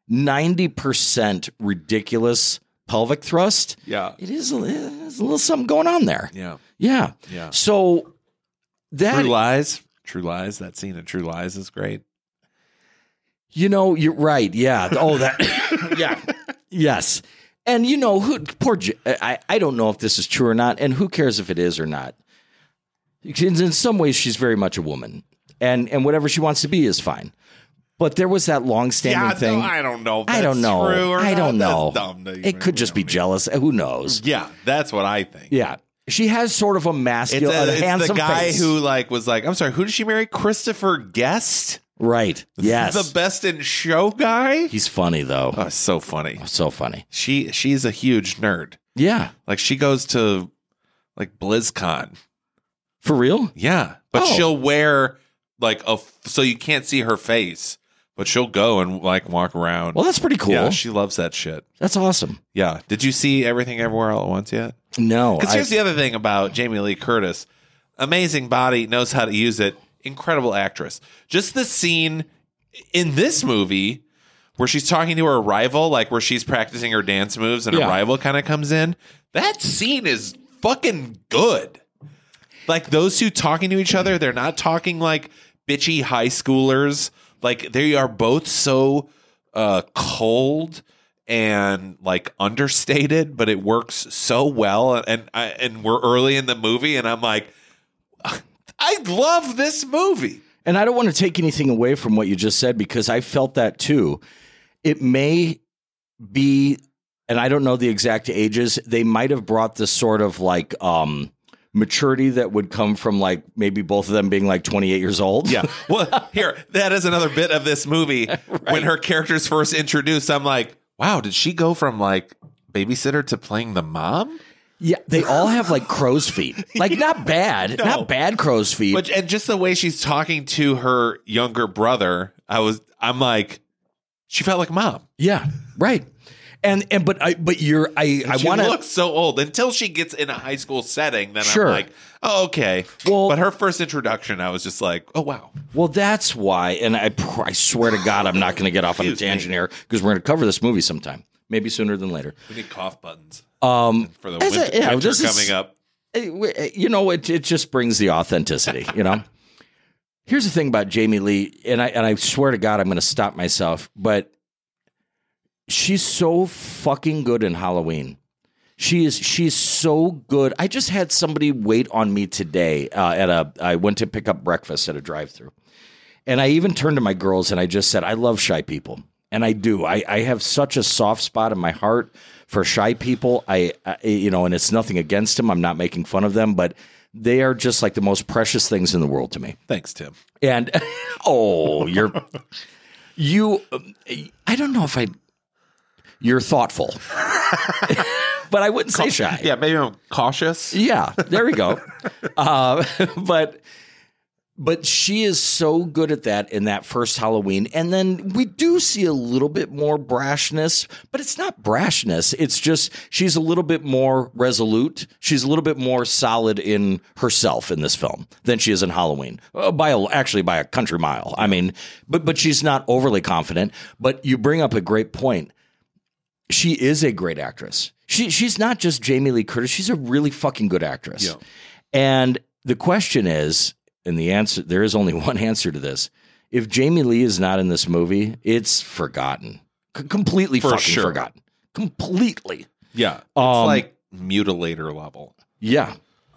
90% ridiculous pelvic thrust, Yeah. there's a little something going on there. Yeah. Yeah. Yeah. So that, True Lies. That scene in True Lies is great. you're right. Yeah. Oh, that. Yeah. Yes. And I don't know if this is true or not, and who cares if it is or not. In some ways, she's very much a woman, and whatever she wants to be is fine. But there was that long-standing thing. No, I don't know. If I don't know. That's true or I don't not. know. That's dumb to It could just be jealous. Who knows? Yeah, that's what I think. Yeah. She has sort of a masculine, It's handsome the guy face. who was like, I'm sorry, who did she marry? Christopher Guest? Right. Yes. The Best in Show guy? He's funny, though. Oh, so funny. So funny. She's a huge nerd. Yeah. Like, she goes to like BlizzCon. For real? Yeah. But Oh. she'll wear like so you can't see her face, but she'll go and like walk around. Well, that's pretty cool. Yeah, she loves that shit. That's awesome. Yeah. Did you see Everything Everywhere All at Once yet? No. Because here's the other thing about Jamie Lee Curtis. Amazing body, knows how to use it. Incredible actress. Just the scene in this movie where she's talking to her rival, like where she's practicing her dance moves and her rival kind of comes in. That scene is fucking good. Like those two talking to each other, they're not talking like bitchy high schoolers. Like they are both so cold and like understated, but it works so well. And we're early in the movie, and I'm like, I love this movie. And I don't want to take anything away from what you just said because I felt that too. It may be, and I don't know the exact ages, they might have brought this sort of like maturity that would come from like maybe both of them being like 28 years old. Yeah. Well, here, that is another bit of this movie. Right. When her character's first introduced, I'm like, wow, did she go from like babysitter to playing the mom? Yeah, they all have like crow's feet. Like not bad, not bad crow's feet. But and just the way she's talking to her younger brother, I'm like, she felt like mom. Yeah, right. And but I want to look so old until she gets in a high school setting. Then Sure. I'm like, oh, okay. Well, but her first introduction, I was just like, oh wow. Well, that's why. And I swear to God, I'm not going to get off on a tangent here because we're going to cover this movie sometime, maybe sooner than later. We need cough buttons For the winter coming up. You know, it just brings the authenticity. You know. Here's the thing about Jamie Lee, and I swear to God, I'm going to stop myself, but she's so fucking good in Halloween. She's so good. I just had somebody wait on me today I went to pick up breakfast at a drive-thru. And I even turned to my girls and I just said, I love shy people. And I do. I have such a soft spot in my heart for shy people. I and it's nothing against them. I'm not making fun of them, but they are just like the most precious things in the world to me. Thanks, Tim. And I don't know if you're thoughtful, but I wouldn't say shy. Yeah, maybe I'm cautious. Yeah, there we go. But she is so good at that in that first Halloween. And then we do see a little bit more brashness, but it's not brashness. It's just she's a little bit more resolute. She's a little bit more solid in herself in this film than she is in Halloween, by a country mile. I mean, but she's not overly confident. But you bring up a great point. She is a great actress. She's not just Jamie Lee Curtis. She's a really fucking good actress. Yeah. And the question is, and the answer, there is only one answer to this. If Jamie Lee is not in this movie, it's forgotten. Completely fucking forgotten. Completely. Yeah. It's like mutilator level. Yeah.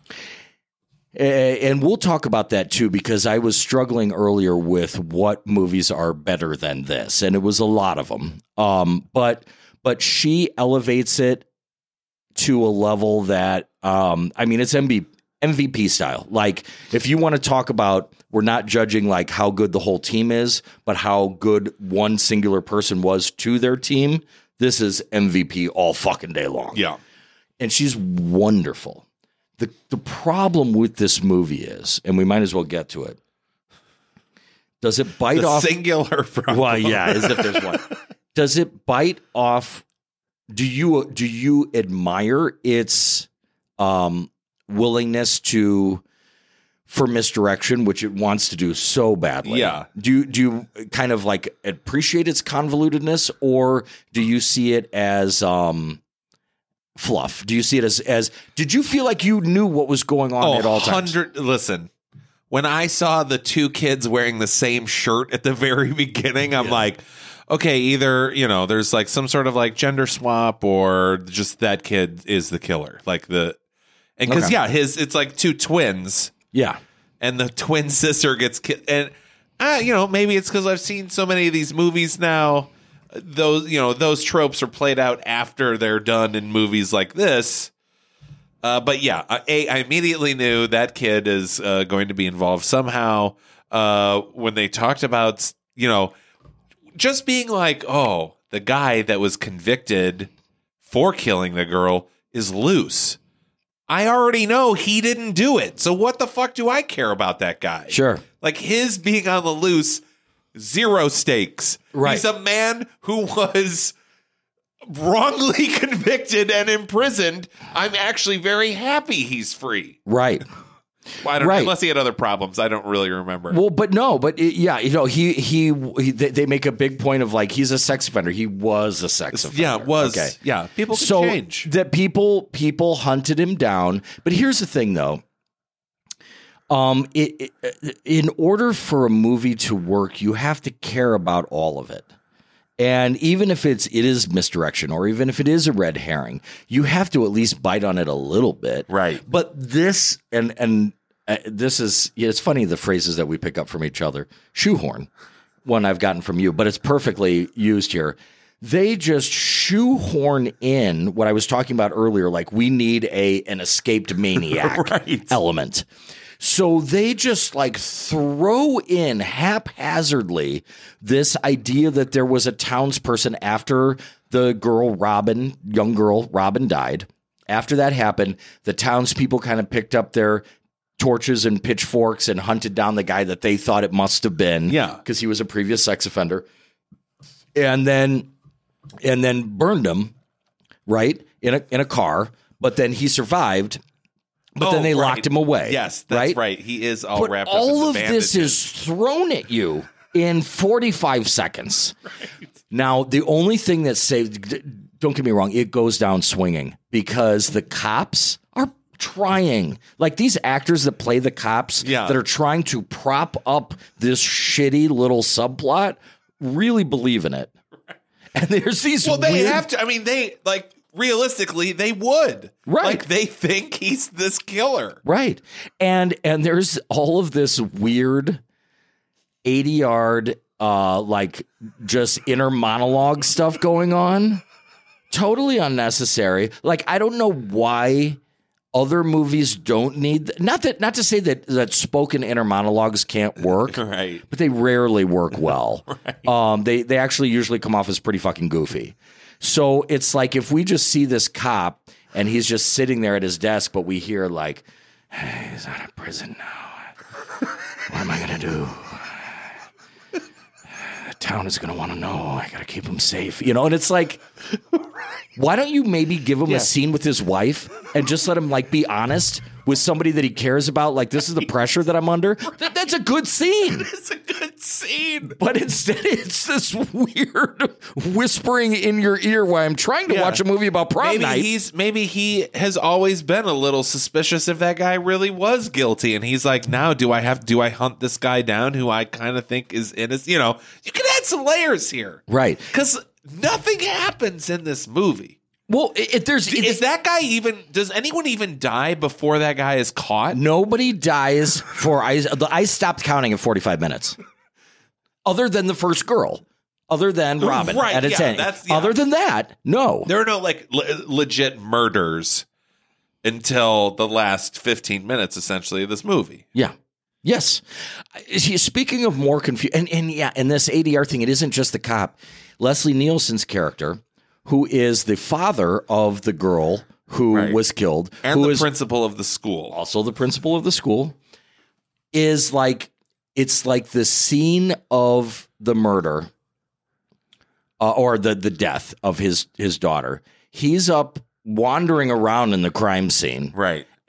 And we'll talk about that too, because I was struggling earlier with what movies are better than this. And it was a lot of them. But she elevates it to a level that, it's MVP style. Like, if you want to talk about, we're not judging like how good the whole team is, but how good one singular person was to their team. This is MVP all fucking day long. Yeah. And she's wonderful. The problem with this movie is, and we might as well get to it. Does it bite off singular problem? Well, yeah, as if there's one. Does it bite off? Do you admire its willingness for misdirection, which it wants to do so badly. Yeah. Do you kind of like appreciate its convolutedness, or do you see it as fluff? Do you see it as did you feel like you knew what was going on at all times? Listen, when I saw the two kids wearing the same shirt at the very beginning, I'm like, okay, either, there's like some sort of like gender swap, or just that kid is the killer. Like because it's like two twins. Yeah. And the twin sister gets killed. And, maybe it's because I've seen so many of these movies now. Those tropes are played out after they're done in movies like this. But yeah, I immediately knew that kid is going to be involved somehow. When they talked about, just being like, oh, the guy that was convicted for killing the girl is loose. I already know he didn't do it. So what the fuck do I care about that guy? Sure. Like, his being on the loose, zero stakes. Right. He's a man who was wrongly convicted and imprisoned. I'm actually very happy he's free. Right. Well, I don't know, unless he had other problems. I don't really remember. Well, but they make a big point of like, he's a sex offender. He was a sex offender. Yeah, was. Okay. Yeah, people can change. That people hunted him down. But here's the thing, though. In order for a movie to work, you have to care about all of it. And even if it is misdirection, or even if it is a red herring, you have to at least bite on it a little bit. Right. But this, and this is, it's funny, the phrases that we pick up from each other. Shoehorn, one I've gotten from you, but it's perfectly used here. They just shoehorn in what I was talking about earlier, like we need an escaped maniac element. So they just like throw in haphazardly this idea that there was a townsperson after the young girl Robin died. After that happened, the townspeople kind of picked up their torches and pitchforks and hunted down the guy that they thought it must have been. Yeah. Because he was a previous sex offender. And then burned him, right, in a car. But then he survived. But then they locked him away. Yes, that's right. He is all wrapped up in all of bandages. this is thrown at you in 45 seconds. Right. Now, the only thing that saved, don't get me wrong, it goes down swinging because the cops are trying. Like these actors that play the cops that are trying to prop up this shitty little subplot really believe in it. Right. And there's these they have to. I mean, they like... Realistically, they would. Right. Like, they think he's this killer. Right. And there's all of this weird 80-yard, like, just inner monologue stuff going on. Totally unnecessary. Like, I don't know why other movies don't need... Not to say that spoken inner monologues can't work. Right. But they rarely work well. Right. They actually usually come off as pretty fucking goofy. So it's like if we just see this cop and he's just sitting there at his desk, but we hear like, hey, he's out of prison now. What am I going to do? The town is going to want to know. I got to keep him safe. And it's like, why don't you maybe give him a scene with his wife and just let him like be honest with somebody that he cares about? Like, this is the pressure that I'm under. That's a good scene. It's a good scene. But instead, it's this weird whispering in your ear while I'm trying to watch a movie about prom night. Maybe he has always been a little suspicious if that guy really was guilty, and he's like, now do I hunt this guy down who I kind of think is innocent? You can add some layers here, right? Because nothing happens in this movie. Well, is that guy even? Does anyone even die before that guy is caught? Nobody dies for. I stopped counting at 45 minutes. Other than the first girl, other than Robin at its end. Other than that, no. There are no like legit murders until the last 15 minutes, essentially, of this movie. Yeah. Yes. Speaking of more confusion, and in this ADR thing, it isn't just the cop. Leslie Nielsen's character, who is the father of the girl who was killed. And the principal of the school. Also the principal of the school. Is like, it's like the scene of the murder or the death of his daughter. He's up wandering around in the crime scene. Right.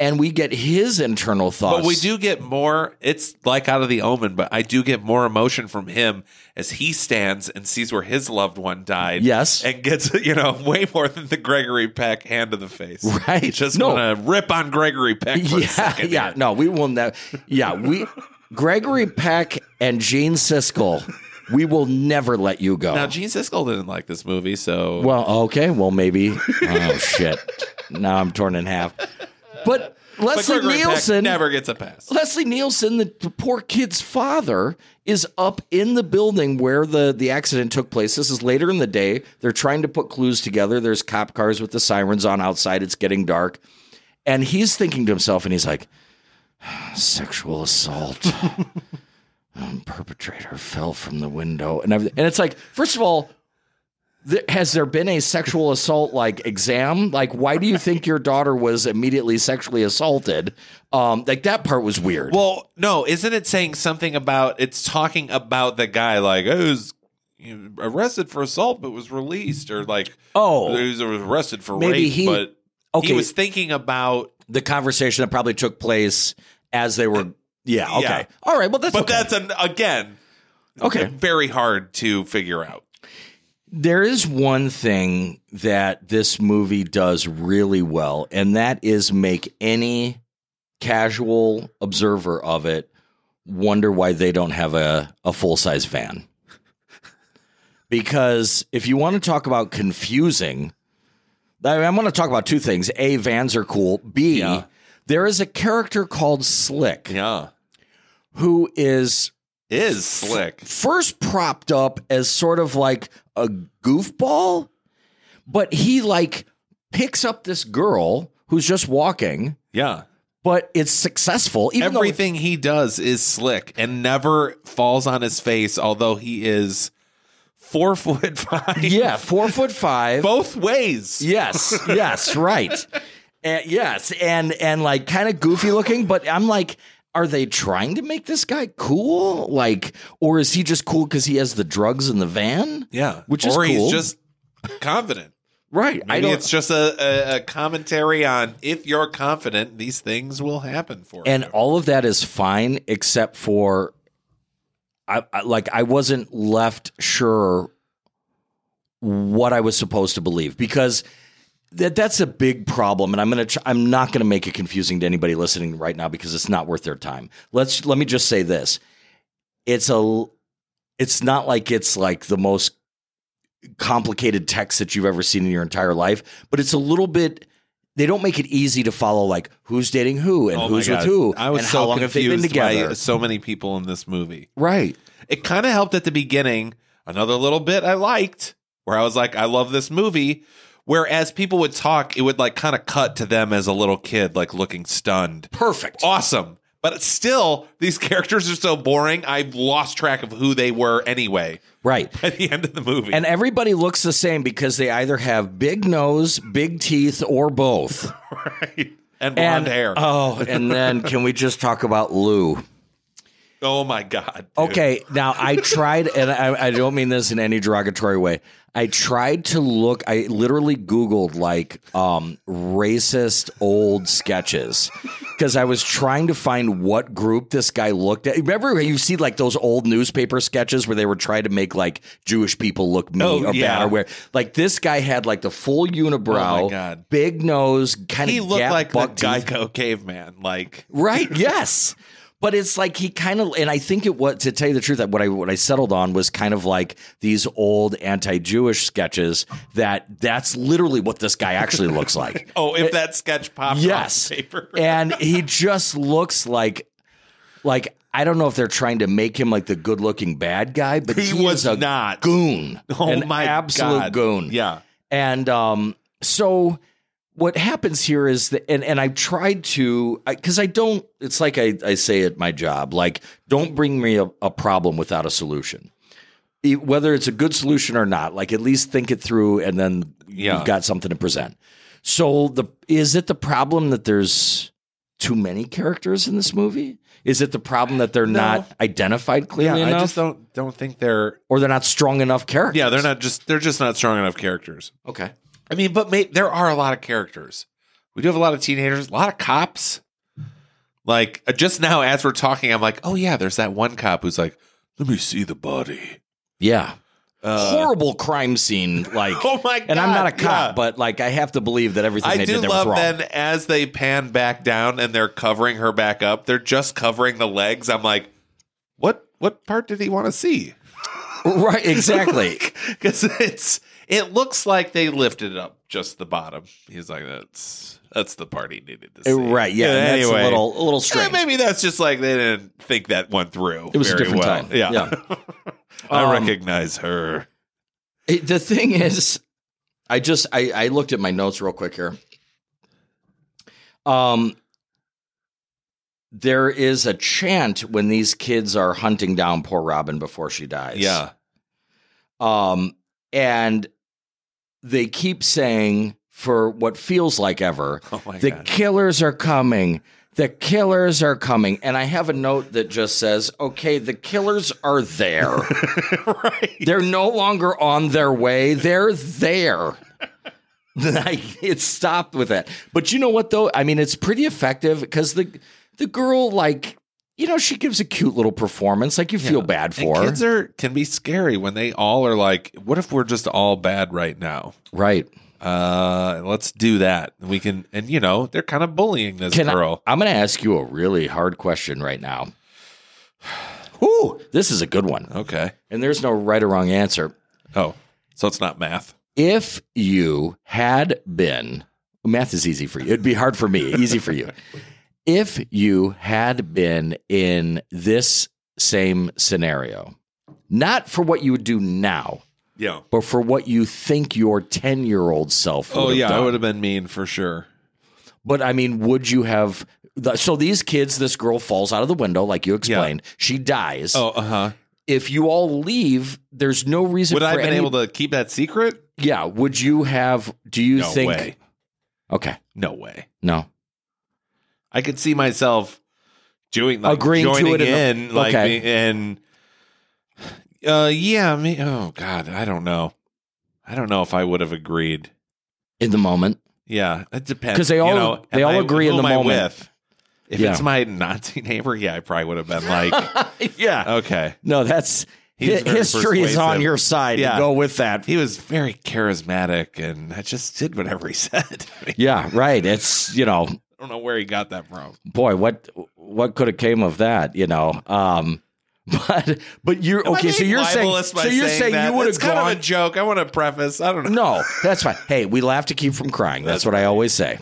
and we get his internal thoughts. But we do get more. It's like out of The Omen, but I do get more emotion from him as he stands and sees where his loved one died. Yes. And gets, way more than the Gregory Peck hand to the face. Right. Just want to rip on Gregory Peck for a second. Yeah. here. No, we will never. Yeah. Gregory Peck and Gene Siskel, we will never let you go. Now, Gene Siskel didn't like this movie, so. Well, okay. Well, maybe. Oh, shit. Now I'm torn in half. But Leslie Gregory Peck Nielsen never gets a pass. Leslie Nielsen, the poor kid's father, is up in the building where the accident took place. This is later in the day. They're trying to put clues together. There's cop cars with the sirens on outside. It's getting dark. And he's thinking to himself, and he's like, sexual assault. Perpetrator fell from the window. And everything. And it's like, first of all, has there been a sexual assault exam? Why do you think your daughter was immediately sexually assaulted? That part was weird. Well, no, isn't it saying something about, it's talking about the guy he was arrested for assault but was released, or he was arrested for rape, but he was thinking about the conversation that probably took place as they were. Yeah. Okay. Yeah. All right. Well, that's very hard to figure out. There is one thing that this movie does really well, and that is make any casual observer of it wonder why they don't have a full-size van. Because if you want to talk about confusing, I want to talk about two things. A, vans are cool. B, there is a character called Slick. Yeah. Who is Slick. First propped up as sort of like a goofball, but he picks up this girl who's just walking. Yeah. But it's successful. Everything he does is slick and never falls on his face, although he is 4'5". Yeah, 4'5". Both ways. Yes, right. Yes, and kind of goofy looking, but I'm like, are they trying to make this guy cool? Or is he just cool because he has the drugs in the van? Yeah. Which is cool. Or he's just confident. Right. Maybe it's just a commentary on, if you're confident, these things will happen for you. And all of that is fine, except for I wasn't left sure what I was supposed to believe, because that's a big problem, and I'm not gonna make it confusing to anybody listening right now because it's not worth their time. Let me just say this: it's not like it's the most complicated text that you've ever seen in your entire life, but it's a little bit. They don't make it easy to follow, who's dating who and who's with who, I was and so how long have they been together. By so many people in this movie, right? It kind of helped at the beginning. Another little bit I liked, where I was like, I love this movie. Whereas people would talk, it would kind of cut to them as a little kid, looking stunned. Perfect. Awesome. But still, these characters are so boring, I've lost track of who they were anyway. Right. At the end of the movie. And everybody looks the same because they either have big nose, big teeth, or both. Right. And blonde hair. Oh, and then can we just talk about Lou? Oh, my God. Dude. Okay. Now, I tried, and I don't mean this in any derogatory way. I tried to look, I literally Googled racist old sketches because I was trying to find what group this guy looked at. Remember you see those old newspaper sketches where they were trying to make Jewish people look mean or bad, or where this guy had the full unibrow, oh my God, big nose, kind of he looked like the teeth. Geico caveman, right? Yes. But it's he kind of, and I think it was, to tell you the truth, that what I settled on was kind of these old anti-Jewish sketches. That's literally what this guy actually looks like. Oh, if that sketch popped yes. on paper. And he just looks like I don't know if they're trying to make him the good-looking bad guy, but he was a not goon. Oh my absolute God. Goon. Yeah. And so what happens here is that, and I tried to, because I don't, it's like I say at my job, don't bring me a problem without a solution. Whether it's a good solution or not, at least think it through, and then you've got something to present. So is it the problem that there's too many characters in this movie? Is it the problem that they're not identified clearly enough? I just don't think they're not strong enough characters. Yeah, they're just not strong enough characters. Okay. I mean, but there are a lot of characters. We do have a lot of teenagers, a lot of cops. Like, just now as we're talking, I'm like, oh, yeah, there's that one cop who's like, let me see the body. Yeah. Horrible crime scene. Like, oh, my God. And I'm not a cop, yeah. but like, I have to believe that everything they did there was I do wrong. love then as they pan back down and they're covering her back up, they're just covering the legs. I'm like, what part did he want to see? Right, exactly. Because it looks like they lifted up just the bottom. He's like, that's the part he needed to see. Right, yeah. And anyway, that's a little strange. Maybe that's just like they didn't think that went through. It was very a different well. time. Yeah. I recognize her. The thing is, I looked at my notes real quick here. There is a chant when these kids are hunting down poor Robin before she dies. Yeah. And they keep saying for what feels like ever, the killers are coming. The killers are coming. And I have a note that just says, okay, the killers are there. Right. They're no longer on their way. They're there. It stopped with that. But you know what, though? I mean, it's pretty effective because the girl, like, you know, she gives a cute little performance. Like, you feel bad for her. Kids can be scary when they all are like, what if we're just all bad right now? Right. Let's do that. We can, and you know, they're kind of bullying this girl. I'm going to ask you a really hard question right now. Ooh, this is a good one. Okay. And there's no right or wrong answer. Oh, so it's not math. If you had been, math is easy for you. It'd be hard for me, easy for you. If you had been in this same scenario, not for what you would do now, yeah, but for what you think your 10-year-old self would have done. I would have been mean for sure. But I mean, would you have? So these kids, this girl falls out of the window, like you explained. Yeah. She dies. Oh, If you all leave, there's no reason. Would I have been able to keep that secret? Yeah. Would you have? Do you think? No way. Okay. No way. No. I could see myself agreeing to it in, like, okay. And yeah, oh God, I don't know. I don't know if I would have agreed in the moment. Yeah, it depends because they all agree in the moment. If it's my Nazi neighbor, I probably would have been like, yeah, okay. No, that's history is on your side. Yeah. Go with that. He was very charismatic, and I just did whatever he said. Yeah, right. It's I don't know where he got that from. Boy, what could have came of that? But you're okay. So you're saying you would have gone. Kind of a joke. I want to preface. I don't know. No, that's fine. Hey, we laugh to keep from crying. That's what I always say.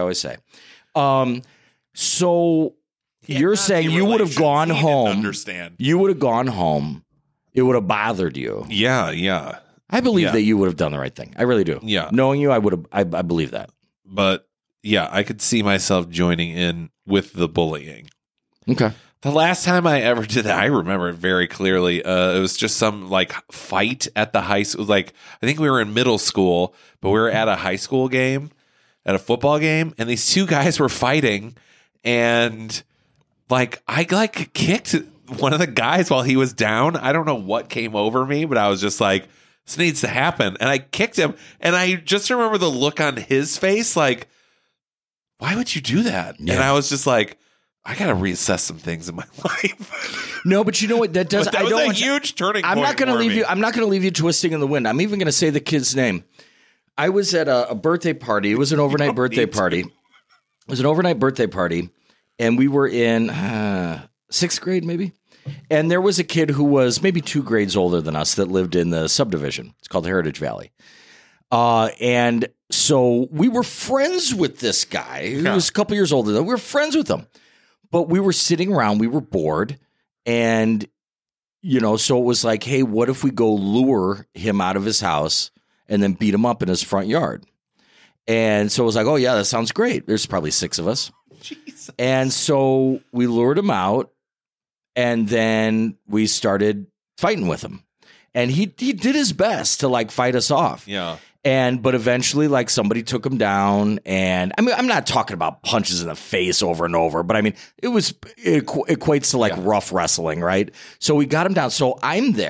So you're saying you would have gone home. Understand? You would have gone home. It would have bothered you. Yeah. I believe that you would have done the right thing. I really do. Yeah. Knowing you, I would have. I believe that. But yeah, I could see myself joining in with the bullying. Okay. The last time I ever did that, I remember it very clearly. It was just some like fight at the high school. Like, I think we were in middle school, but we were at a high school game, at a football game, and these two guys were fighting, and like I kicked one of the guys while he was down. I don't know what came over me, but I was just like, this needs to happen, and I kicked him, and I just remember the look on his face, like, why would you do that? Yeah. And I was just like, I got to reassess some things in my life. No, but you know what? That does. That was a huge turning point. I'm not going to leave you. I'm not going to leave you twisting in the wind. I'm even going to say the kid's name. I was at a birthday party. It was an overnight birthday party. It was an overnight birthday party, and we were in 6th grade, maybe. And there was a kid who was maybe 2 grades older than us that lived in the subdivision. It's called Heritage Valley. And so we were friends with this guy who was a couple years older than us. We were friends with him. But we were sitting around, we were bored, and, so it was like, hey, what if we go lure him out of his house and then beat him up in his front yard? And so it was like, oh, yeah, that sounds great. There's probably 6 of us. Jesus. And so we lured him out, and then we started fighting with him. And he did his best to, like, fight us off. Yeah. But eventually, like, somebody took him down, and I mean, I'm not talking about punches in the face over and over, but I mean, it equates to like rough wrestling, right? So we got him down. So I'm there,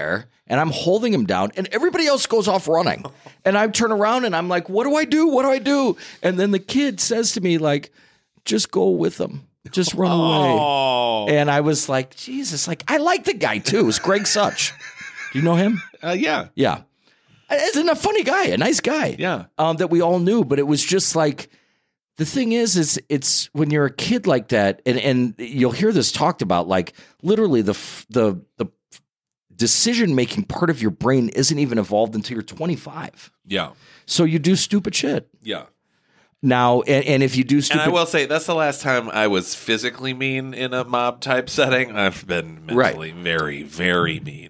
and I'm holding him down, and everybody else goes off running. And I turn around and I'm like, what do I do? What do I do? And then the kid says to me, like, just go with him. Just run away. And I was like, Jesus, like, I like the guy too. It's Greg Such. Do you know him? Yeah. Yeah. Isn't a funny guy, a nice guy. Yeah. That we all knew, but it was just like, the thing is it's when you're a kid like that, and you'll hear this talked about, like literally the decision-making part of your brain isn't even evolved until you're 25. Yeah. So you do stupid shit. Yeah. Now, and if you do stupid... And I will say, that's the last time I was physically mean in a mob-type setting. I've been mentally very, very mean.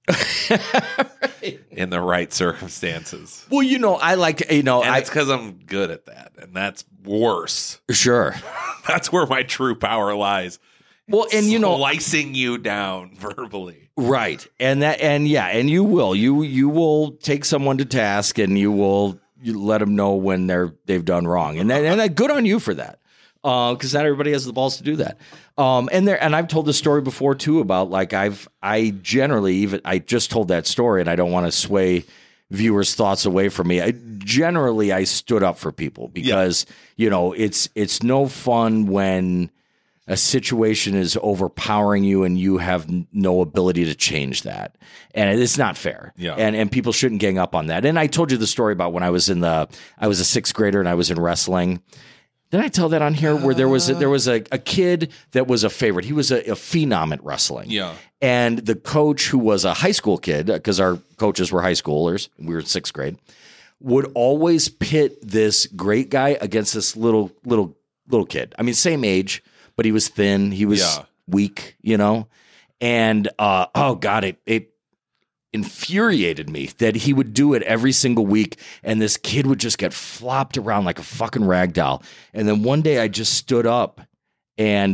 In the right circumstances. Well, I like, and it's because I'm good at that, and that's worse. Sure. That's where my true power lies. Well, and slicing you down verbally. Right. And you will take someone to task, and you let them know when they've done wrong. And good on you for that. Because not everybody has the balls to do that. And I've told this story before too about, like, I just told that story, and I don't want to sway viewers' thoughts away from me. I stood up for people because it's no fun when a situation is overpowering you and you have no ability to change that, and it's not fair. Yeah. And people shouldn't gang up on that. And I told you the story about when I was a sixth grader and I was in wrestling. Did I tell that on here? Where there was a kid that was a favorite. He was a phenom at wrestling. Yeah. And the coach, who was a high school kid, because our coaches were high schoolers, we were in sixth grade, would always pit this great guy against this little kid. I mean, same age, but he was thin. He was weak, And oh God, it infuriated me that he would do it every single week, and this kid would just get flopped around like a fucking rag doll. And then one day I just stood up and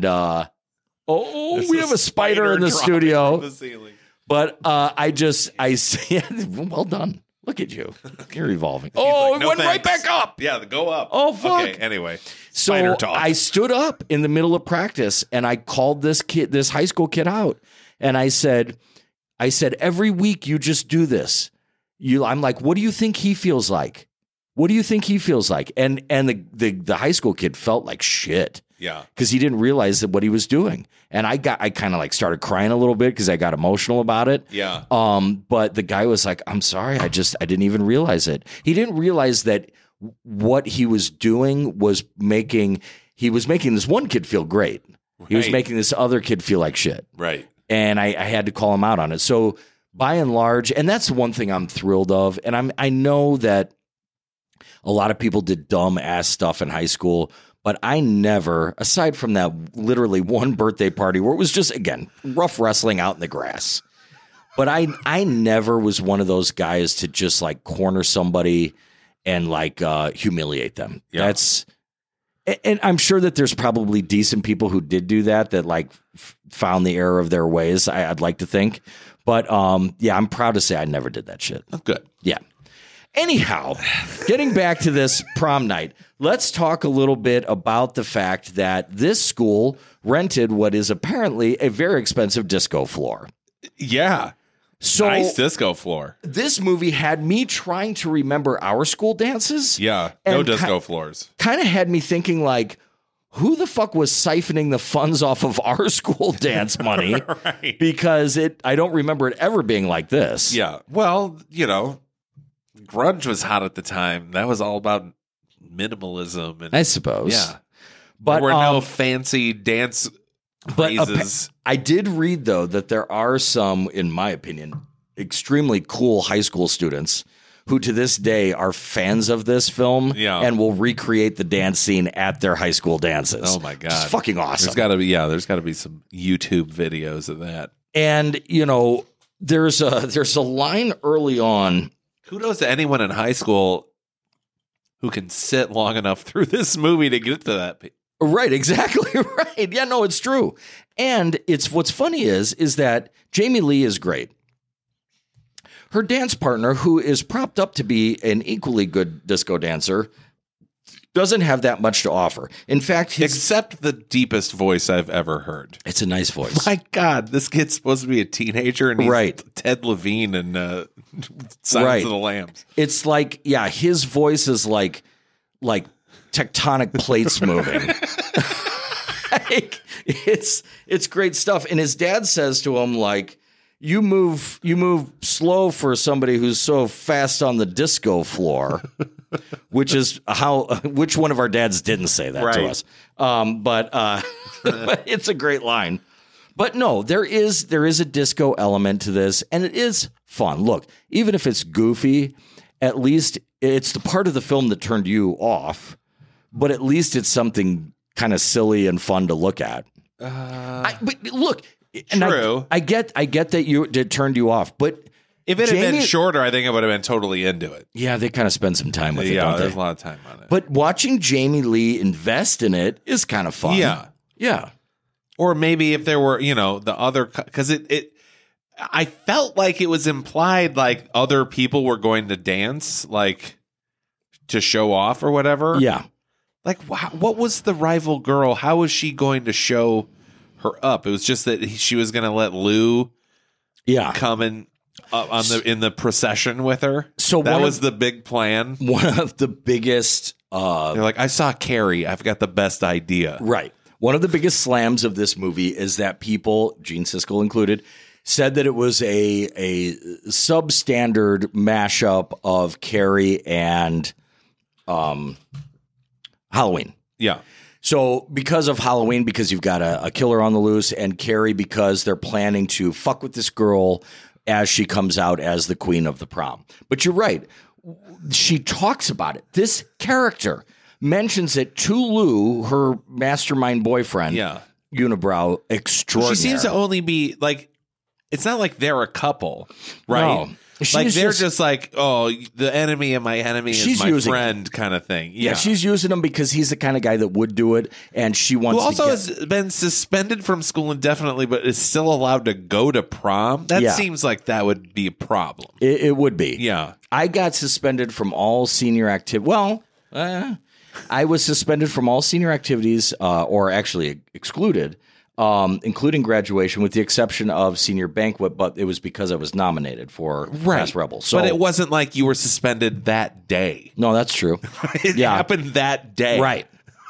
we have a spider in the studio. The ceiling. But I said, well done. Look at you. You're evolving. It went right back up. Yeah, go up. Oh, fuck. Okay, anyway. So talk. I stood up in the middle of practice, and I called this high school kid out, and I said, every week you just do this. I'm like, what do you think he feels like? What do you think he feels like? And the high school kid felt like shit. Yeah. Because he didn't realize what he was doing. And I kind of like started crying a little bit because I got emotional about it. Yeah. But the guy was like, I'm sorry. I didn't even realize it. He didn't realize that what he was doing was making this one kid feel great. Right. He was making this other kid feel like shit. Right. And I had to call him out on it. So by and large, and that's the one thing I'm thrilled of. And I know that a lot of people did dumb ass stuff in high school, but I never, aside from that literally one birthday party where it was just, again, rough wrestling out in the grass. But I never was one of those guys to just like corner somebody and like humiliate them. Yeah. And I'm sure that there's probably decent people who did do that like found the error of their ways. I'd like to think. But I'm proud to say I never did that shit. That's good. Yeah. Anyhow, getting back to this prom night, let's talk a little bit about the fact that this school rented what is apparently a very expensive disco floor. Yeah. So nice disco floor. This movie had me trying to remember our school dances. Yeah. No disco floors. Kind of had me thinking like, who the fuck was siphoning the funds off of our school dance money? Right. Because I don't remember it ever being like this. Yeah. Well, grunge was hot at the time. That was all about minimalism. And, I suppose. Yeah. But there were no fancy dance crazes. I did read, though, that there are some, in my opinion, extremely cool high school students who to this day are fans of this film and will recreate the dance scene at their high school dances. Oh, my God. It's fucking awesome. There's got to be some YouTube videos of that. And, there's a line early on. Kudos to anyone in high school who can sit long enough through this movie to get to that. Right, exactly right. Yeah, no, it's true. And what's funny is that Jamie Lee is great. Her dance partner, who is propped up to be an equally good disco dancer, doesn't have that much to offer. In fact, except the deepest voice I've ever heard. It's a nice voice. My God, this kid's supposed to be a teenager, and he's Ted Levine and Silence of the Lambs. It's like, his voice is like tectonic plates moving. Like, it's great stuff. And his dad says to him, like, you move slow for somebody who's so fast on the disco floor, which one of our dads didn't say that to us. But it's a great line. But no, there is a disco element to this, and it is fun. Look, even if it's goofy, at least it's the part of the film that turned you off, but at least it's something kind of silly and fun to look at. But look, true. I get that it turned you off, but if it had been shorter, I think I would have been totally into it. Yeah, they kind of spend some time with it. Yeah, don't there's they? a lot of time on it. But watching Jamie Lee invest in it is kind of fun. Yeah. Or maybe if there were, the other, because I felt like it was implied like other people were going to dance, like to show off or whatever. Yeah. Like, wow, what was the rival girl? How was she going to show her up? It was just that she was going to let Lou come in in the procession with her. So that was the big plan. One of the biggest. They're like, I saw Carrie. I've got the best idea. Right. One of the biggest slams of this movie is that people, Gene Siskel included, said that it was a substandard mashup of Carrie and Halloween. Yeah. So because of Halloween, because you've got a killer on the loose, and Carrie because they're planning to fuck with this girl as she comes out as the queen of the prom. But you're right. She talks about it. This character mentions it to Lou, her mastermind boyfriend. Yeah. Unibrow extraordinary. She seems to only be like, it's not like they're a couple, right? No. Like they're just like, oh, the enemy of my enemy is my friend kind of thing. Yeah, she's using him because he's the kind of guy that would do it, and she wants Who also has been suspended from school indefinitely, but is still allowed to go to prom. That seems like that would be a problem. It would be. Yeah. I got suspended from all senior activity. Well, I was suspended from all senior activities, or actually excluded, including graduation, with the exception of senior banquet, but it was because I was nominated for Class Rebel. So, but it wasn't like you were suspended that day. No, that's true. It happened that day. Right.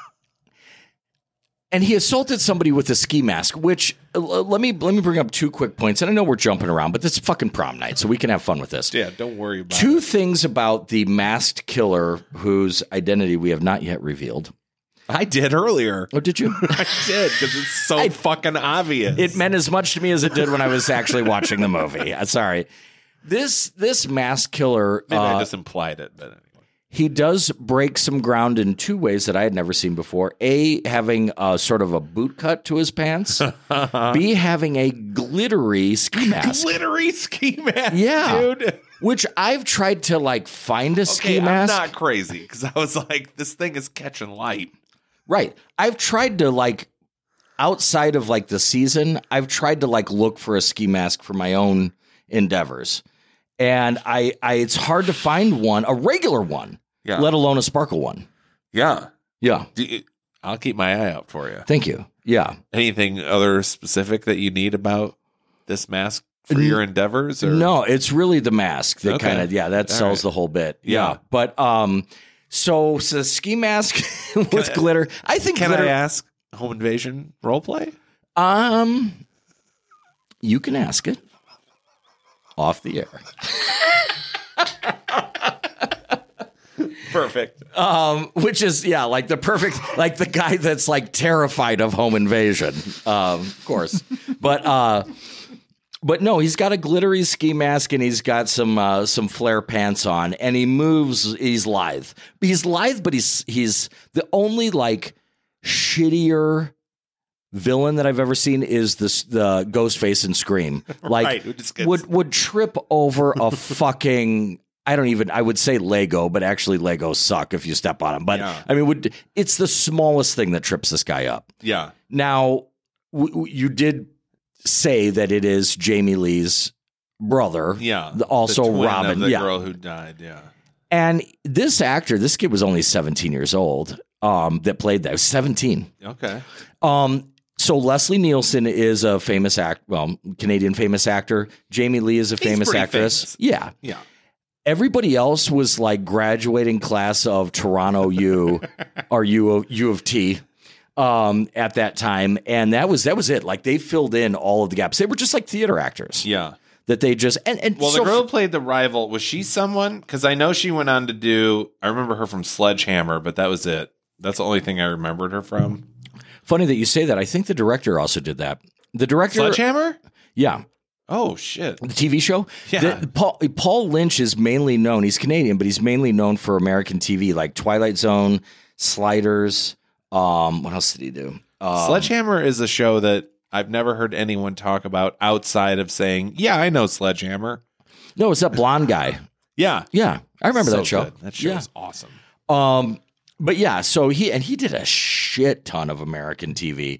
And he assaulted somebody with a ski mask, which let me bring up 2 quick points. And I know we're jumping around, but this is fucking prom night, so we can have fun with this. Yeah, don't worry about it. 2 things about the masked killer whose identity we have not yet revealed. I did earlier. Oh, did you? I did, because it's so fucking obvious. It meant as much to me as it did when I was actually watching the movie. Sorry. This masked killer... Maybe I just implied it, but anyway. He does break some ground in 2 ways that I had never seen before. A, having sort of a boot cut to his pants. B, having a glittery ski mask. Glittery ski mask, dude. Which I've tried to, like, find a ski mask. I'm not crazy, because I was like, this thing is catching light. Right. I've tried to, like, outside of, like, the season, I've tried to, like, look for a ski mask for my own endeavors. And I it's hard to find one, a regular one, let alone a sparkle one. Yeah. Yeah. I'll keep my eye out for you. Thank you. Yeah. Anything other specific that you need about this mask for your endeavors? Or? No, it's really the mask that kind of, that sells the whole bit. Yeah. But, so ski mask with glitter. I think Can glitter, I ask home invasion role play? You can ask it off the air. Perfect. Which is, like the perfect, like the guy that's like terrified of home invasion, of course. But no, he's got a glittery ski mask and he's got some flare pants on, and he moves. He's lithe. He's lithe, but he's the only like shittier villain that I've ever seen is the Ghostface in Scream. Like would trip over a fucking. I would say Lego, but actually Legos suck if you step on them. But I mean, it's the smallest thing that trips this guy up. Yeah. Now, you did say that it is Jamie Lee's brother. Yeah. Also the twin Robin. Of the girl who died. Yeah. And this actor, this kid was only 17 years old that played that. He was 17. Okay. So Leslie Nielsen is a famous Canadian famous actor. Jamie Lee is a famous actress. Famous. Yeah. Yeah. Everybody else was like graduating class of Toronto U or U of T at that time. And that was it. Like they filled in all of the gaps. They were just like theater actors. Yeah. That they just well, the girl who played the rival, was she someone? Because I know she went on to do. I remember her from Sledgehammer, but that was it. That's the only thing I remembered her from. Funny that you say that. I think the director also did that. The director, Sledgehammer. Yeah. Oh shit! The TV show. Yeah. Paul Lynch is mainly known. He's Canadian, but he's mainly known for American TV, like Twilight Zone, Sliders. What else did he do? Sledgehammer is a show that I've never heard anyone talk about outside of saying, "Yeah, I know Sledgehammer." No, it's that blonde guy. Yeah, yeah, I remember so that show. Good. That show is awesome. But yeah, so he did a shit ton of American TV.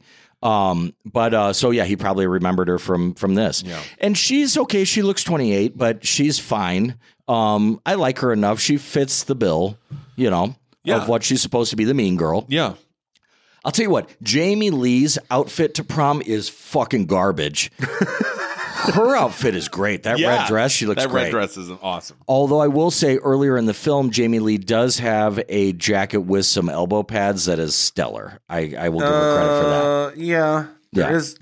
So yeah, he probably remembered her from this. Yeah. And she's okay. She looks 28, but she's fine. I like her enough. She fits the bill, of what she's supposed to be, the mean girl. Yeah. I'll tell you what, Jamie Lee's outfit to prom is fucking garbage. Her outfit is great. That red dress, she looks great. That red dress is awesome. Although I will say earlier in the film, Jamie Lee does have a jacket with some elbow pads that is stellar. I will give her credit for that. Yeah. There is,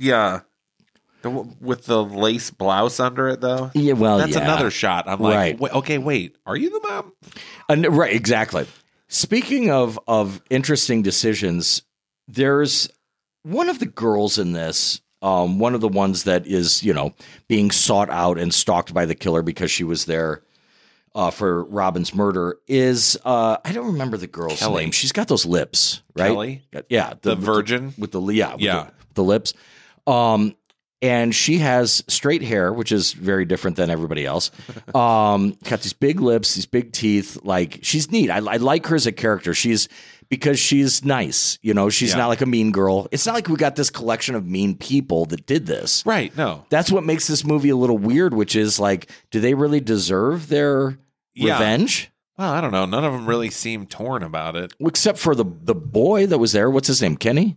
with the lace blouse under it, though. Yeah, well, that's another shot. I'm like, right. wait. Are you the mom? Right, exactly. Speaking of interesting decisions, there's one of the girls in this. One of the ones that is, being sought out and stalked by the killer because she was there for Robin's murder is, I don't remember the girl's name. She's got those lips, right? Kelly? Yeah. The virgin? With the lips. And she has straight hair, which is very different than everybody else. Got these big lips, these big teeth. Like, she's neat. I like her as a character. Because she's nice, she's not like a mean girl. It's not like we got this collection of mean people that did this. Right, no. That's what makes this movie a little weird, which is like, do they really deserve their revenge? Well, I don't know. None of them really seem torn about it. Except for the boy that was there. What's his name? Kenny?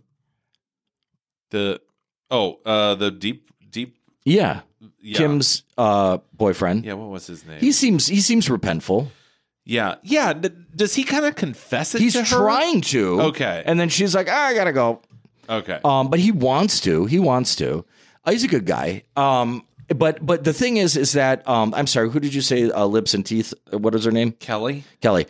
The deep. Yeah. Kim's boyfriend. Yeah, what was his name? He seems repentful. Yeah. Does he kind of confess it He's to her? trying to. Okay. And then she's like, I gotta go. Okay. But he wants to. He's a good guy. But the thing is that I'm sorry, who did you say lips and teeth? What is her name? Kelly.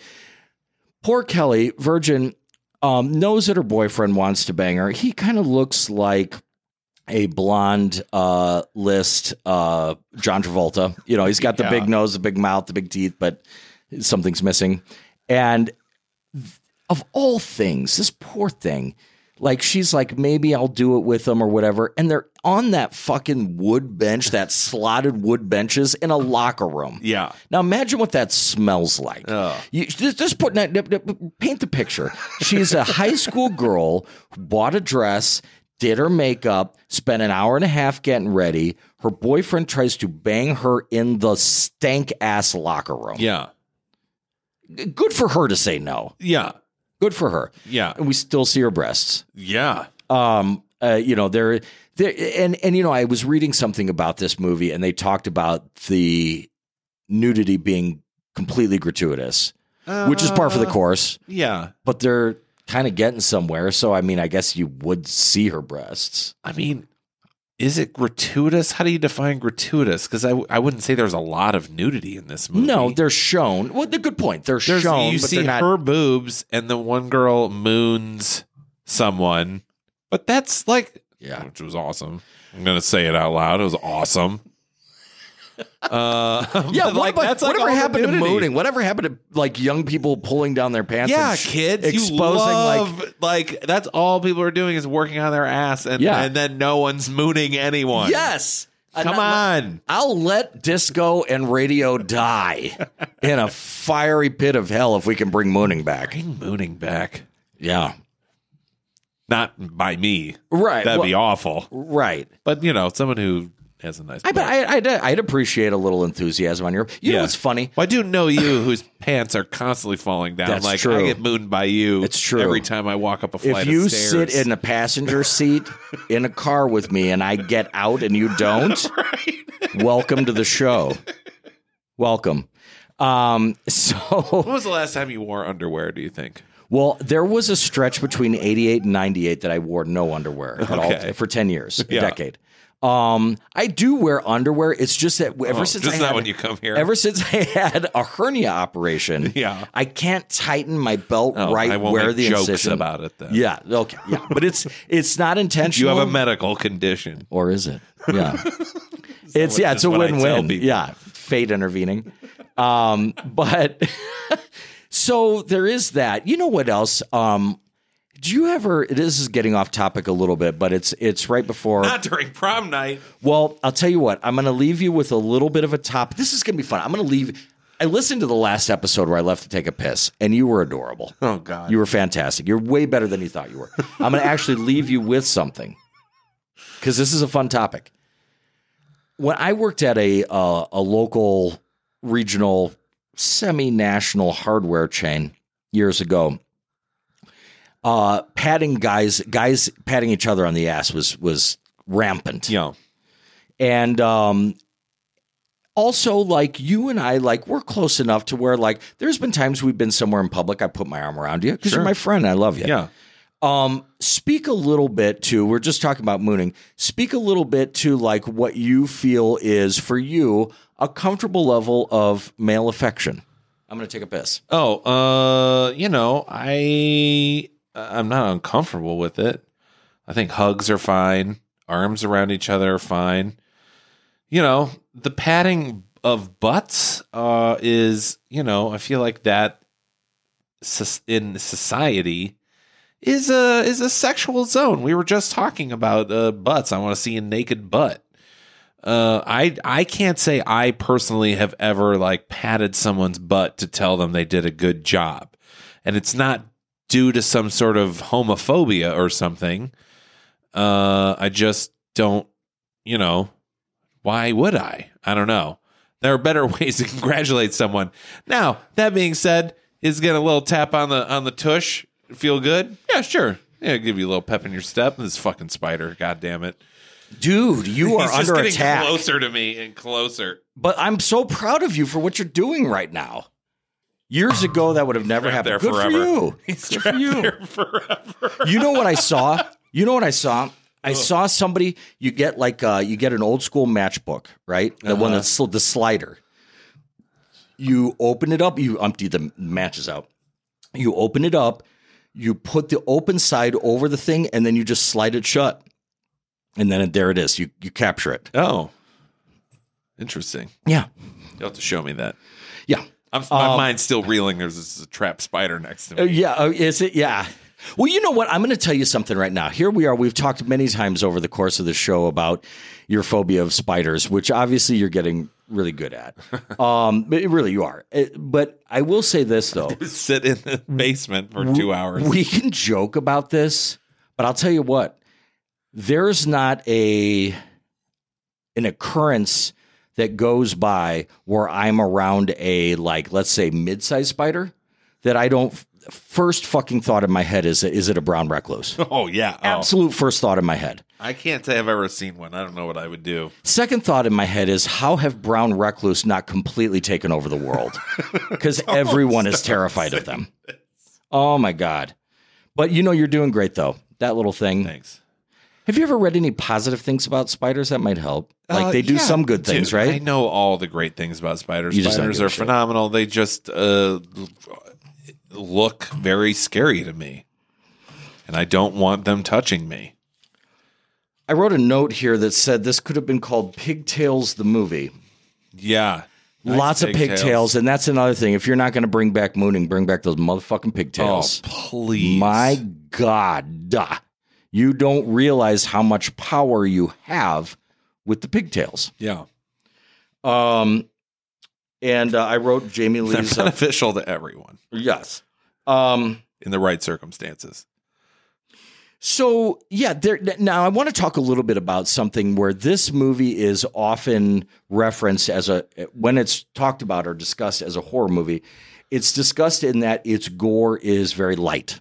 Poor Kelly, virgin, knows that her boyfriend wants to bang her. He kind of looks like a blonde list John Travolta. He's got the big nose, the big mouth, the big teeth, but something's missing. And of all things, this poor thing, like she's like, maybe I'll do it with them or whatever. And they're on that fucking wood bench, that slotted wood benches in a locker room. Yeah. Now imagine what that smells like. You just paint the picture. She's a high school girl who bought a dress, did her makeup, spent an hour and a half getting ready. Her boyfriend tries to bang her in the stank ass locker room. Yeah. Good for her to say no. Yeah. Good for her. Yeah. And we still see her breasts. Yeah. They're I was reading something about this movie and they talked about the nudity being completely gratuitous, which is par for the course. Yeah. But they're kind of getting somewhere. So, I mean, I guess you would see her breasts. I mean, is it gratuitous? How do you define gratuitous? Because I wouldn't say there's a lot of nudity in this movie. No, they're shown. Well, the good point. They're shown. You but see they're not... her boobs, and the one girl moons someone. But that's like, which was awesome. I'm going to say it out loud. It was awesome. Whatever happened to mooning? Whatever happened to like young people pulling down their pants? Yeah, and kids exposing like that's all people are doing is working on their ass, and then no one's mooning anyone. Yes, come on. I'll let disco and radio die in a fiery pit of hell if we can bring mooning back. Bring mooning back. Yeah, not by me. Right. That'd be awful. Right. But someone who has a nice. I butt. bet I'd appreciate a little enthusiasm on your. You know what's funny? Well, I do know you, whose pants are constantly falling down. That's like true. I get mooned by you. It's true. Every time I walk up a flight If you of stairs. sit in a passenger seat in a car with me and I get out and you don't, welcome to the show. Welcome. When was the last time you wore underwear? Do you think? Well, there was a stretch between 88 and 98 that I wore no underwear at all for 10 years, a decade. I do wear underwear. It's just that ever since just I not had, when you come here. Ever since I had a hernia operation, I can't tighten my belt right I won't where make the jokes incision. about it then. Yeah, okay, yeah, but it's not You intentional. have a medical condition. Or is it? Yeah. It's a what I tell win-win. people. Yeah. Fate intervening. But so there is that. You know what else? Do you ever, this is getting off topic a little bit, but it's right before. Not during prom night. Well, I'll tell you what, I'm going to leave you with a little bit of a topic. This is going to be fun. I'm going to leave. I listened to the last episode where I left to take a piss, and you were adorable. Oh, God. You were fantastic. You're way better than you thought you were. I'm going to actually leave you with something because this is a fun topic. When I worked at a local, regional, semi-national hardware chain years ago, patting guys patting each other on the ass was rampant. Yeah. And also, like, you and I, like, we're close enough to where, like, there's been times we've been somewhere in public, I put my arm around you because you're my friend, I love you. Yeah. Speak a little bit to, we're just talking about mooning, speak a little bit to, like, what you feel is, for you, a comfortable level of male affection. I'm going to take a piss. Oh, I'm not uncomfortable with it. I think hugs are fine. Arms around each other are fine. You know, the patting of butts is, I feel like that in society is a sexual zone. We were just talking about butts. I want to see a naked butt. I can't say I personally have ever like patted someone's butt to tell them they did a good job. And it's not due to some sort of homophobia or something. I just don't, why would I? I don't know. There are better ways to congratulate someone. Now, that being said, is getting a little tap on the tush feel good? Yeah, sure. Yeah, give you a little pep in your step. This fucking spider, god damn it. Dude, you are He's under just attack. getting closer to me and closer. But I'm so proud of you for what you're doing right now. Years ago, that would have never happened. there Good forever. for you. He's Good for you. there forever. You know what I saw? I saw somebody. You get an old school matchbook, right? The one that's the slider. You open it up. You empty the matches out. You open it up. You put the open side over the thing, and then you just slide it shut. And then there it is. You capture it. Oh, interesting. Yeah. You'll have to show me that. Yeah. My mind's still reeling. There's a trapped spider next to me. Yeah. Is it? Yeah. Well, you know what? I'm going to tell you something right now. Here we are. We've talked many times over the course of the show about your phobia of spiders, which obviously you're getting really good at. Really, you are. But I will say this, though. Sit in the basement for 2 hours. We can joke about this, but I'll tell you what. There's not an occurrence that goes by where I'm around a, like, let's say, mid-sized spider that I don't. First fucking thought in my head is it a brown recluse? Oh, yeah. Absolute first thought in my head. I can't say I've ever seen one. I don't know what I would do. Second thought in my head is, how have brown recluse not completely taken over the world? Because everyone is terrified of them. Oh, my God. But you're doing great, though. That little thing. Thanks. Have you ever read any positive things about spiders? That might help. Like they do some good things, right? I know all the great things about spiders. You just don't Spiders give a are shit. phenomenal. They just look very scary to me. And I don't want them touching me. I wrote a note here that said this could have been called Pigtails the movie. Yeah. Lots of pigtails, and that's another thing. If you're not going to bring back mooning, bring back those motherfucking pigtails. Oh, please. My God. You don't realize how much power you have with the pigtails. Yeah. And I wrote Jamie They're Lee's... beneficial to everyone yes. in the right circumstances. So, yeah, now I want to talk a little bit about something where this movie is often referenced when it's talked about or discussed as a horror movie, it's discussed in that its gore is very light.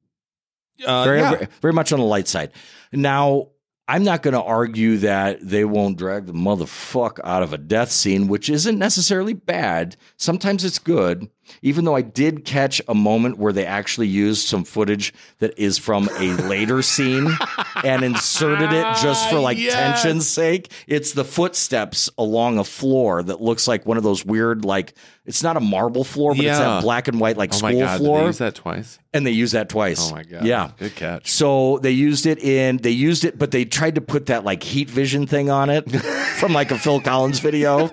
Very much on the light side. Now, I'm not going to argue that they won't drag the motherfuck out of a death scene, which isn't necessarily bad. Sometimes it's good, even though I did catch a moment where they actually used some footage that is from a later scene and inserted it just for like tension's sake. It's the footsteps along a floor that looks like one of those weird, like, it's not a marble floor, but it's that black and white, like, school floor. Did they use that twice? And they used that twice. Oh my God. Yeah. Good catch. So they used it, but they tried to put that like heat vision thing on it from like a Phil Collins video.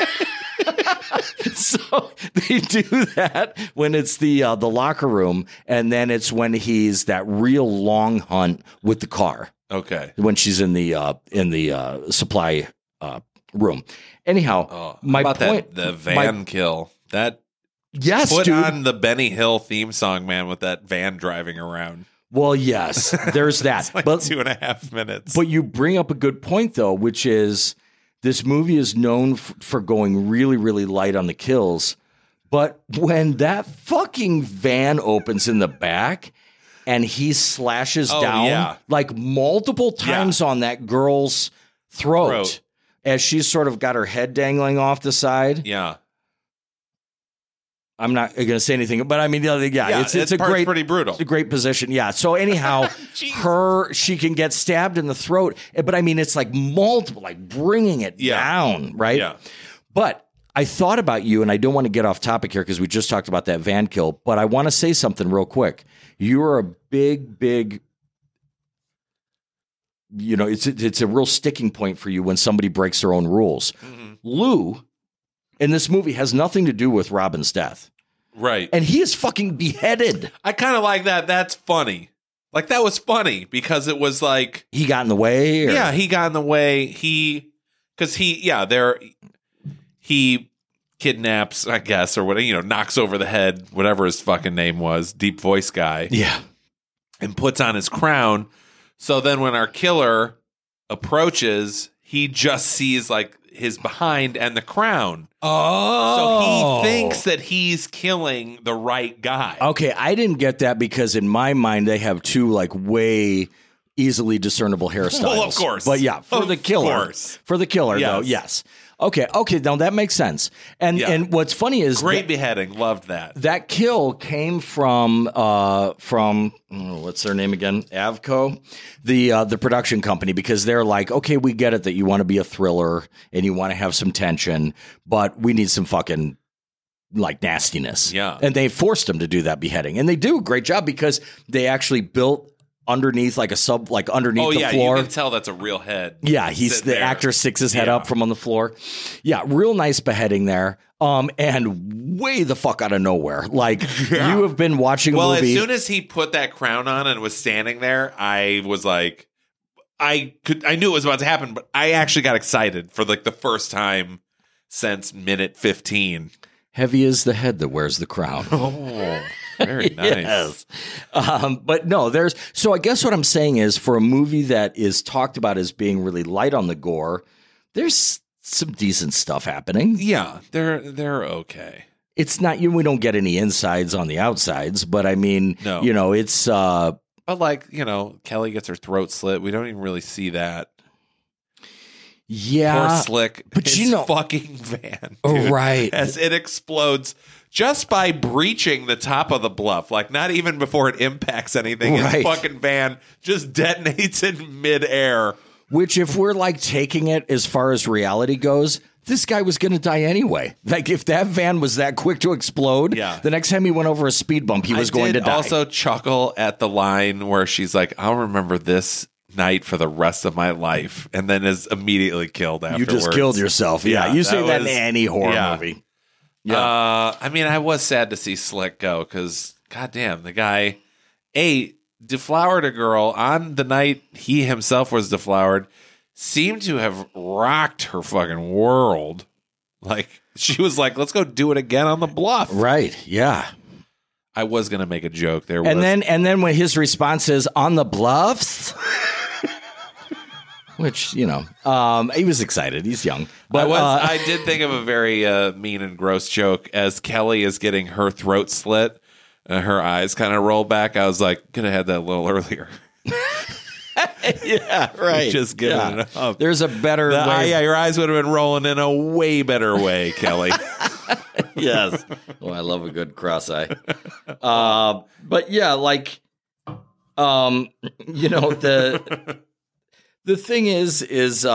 So they do that when it's the locker room, and then it's when he's that real long hunt with the car. Okay. When she's in the supply room. Anyhow, my point, the van kill that. Yes, put dude. on the Benny Hill theme song, man, with that van driving around. Well, yes, there's that. Like but 2.5 minutes. But you bring up a good point, though, which is this movie is known for going really, really light on the kills. But when that fucking van opens in the back and he slashes down like multiple times on that girl's throat as she's sort of got her head dangling off the side. Yeah. I'm not going to say anything, but I mean, it's a great, pretty brutal. It's a great position. Yeah. So anyhow, she can get stabbed in the throat, but I mean, it's like multiple, like bringing it down. Right. Yeah. But I thought about you, and I don't want to get off topic here because we just talked about that van kill, but I want to say something real quick. You're a big, it's a real sticking point for you when somebody breaks their own rules. Mm-hmm. Lou in this movie has nothing to do with Robin's death. Right. And he is fucking beheaded. I kind of like that. That's funny. Like, that was funny because it was like... He got in the way? Or? Yeah, he got in the way. He kidnaps, I guess, or whatever, knocks over the head, whatever his fucking name was, deep voice guy. Yeah. And puts on his crown. So then when our killer approaches, he just sees, like, his behind and the crown. Oh. So he thinks that he's killing the right guy. Okay, I didn't get that because in my mind they have two like way easily discernible hairstyles. Well, of course. But yeah, for the killer. Yes. Though, yes. Okay, now that makes sense. And what's funny is great beheading. Loved that. That kill came from what's their name again? Avco, the production company, because they're like, okay, we get it that you want to be a thriller and you want to have some tension, but we need some fucking like nastiness. Yeah. And they forced them to do that beheading. And they do a great job because they actually built underneath like underneath the floor. You can tell that's a real head. Yeah, the actor sticks his head up from on the floor. Yeah, real nice beheading there. And way the fuck out of nowhere. Like you have been watching a movie. Well, as soon as he put that crown on and was standing there, I was like, I knew it was about to happen, but I actually got excited for like the first time since minute 15. Heavy is the head that wears the crown. Oh, very nice. Yes. But no, so I guess what I'm saying is for a movie that is talked about as being really light on the gore, there's some decent stuff happening. Yeah, they're okay. It's not, we don't get any insides on the outsides, but I mean, no. It's, but like, Kelly gets her throat slit. We don't even really see that. Yeah. Poor Slick. But his fucking van. Dude, right. As it explodes just by breaching the top of the bluff. Like, not even before it impacts anything. His fucking van just detonates in midair. Which, if we're like taking it as far as reality goes, this guy was going to die anyway. Like, if that van was that quick to explode, the next time he went over a speed bump, he was going to die. I also chuckle at the line where she's like, I'll remember this night for the rest of my life, and then is immediately killed afterwards. You just killed yourself. Yeah, you say that in any horror movie. Yeah. I mean, I was sad to see Slick go because, goddamn, the guy, deflowered a girl on the night he himself was deflowered, seemed to have rocked her fucking world. Like, she was like, let's go do it again on the bluff. Right, yeah. I was going to make a joke there. And then when his response is on the bluffs, which, he was excited. He's young. But I did think of a very mean and gross joke as Kelly is getting her throat slit. Her eyes kind of roll back. I was like, could have had that a little earlier. Yeah, right. Just giving it up. There's a better way. Yeah, your eyes would have been rolling in a way better way, Kelly. Yes. Oh, I love a good cross-eye. But yeah, like, the thing is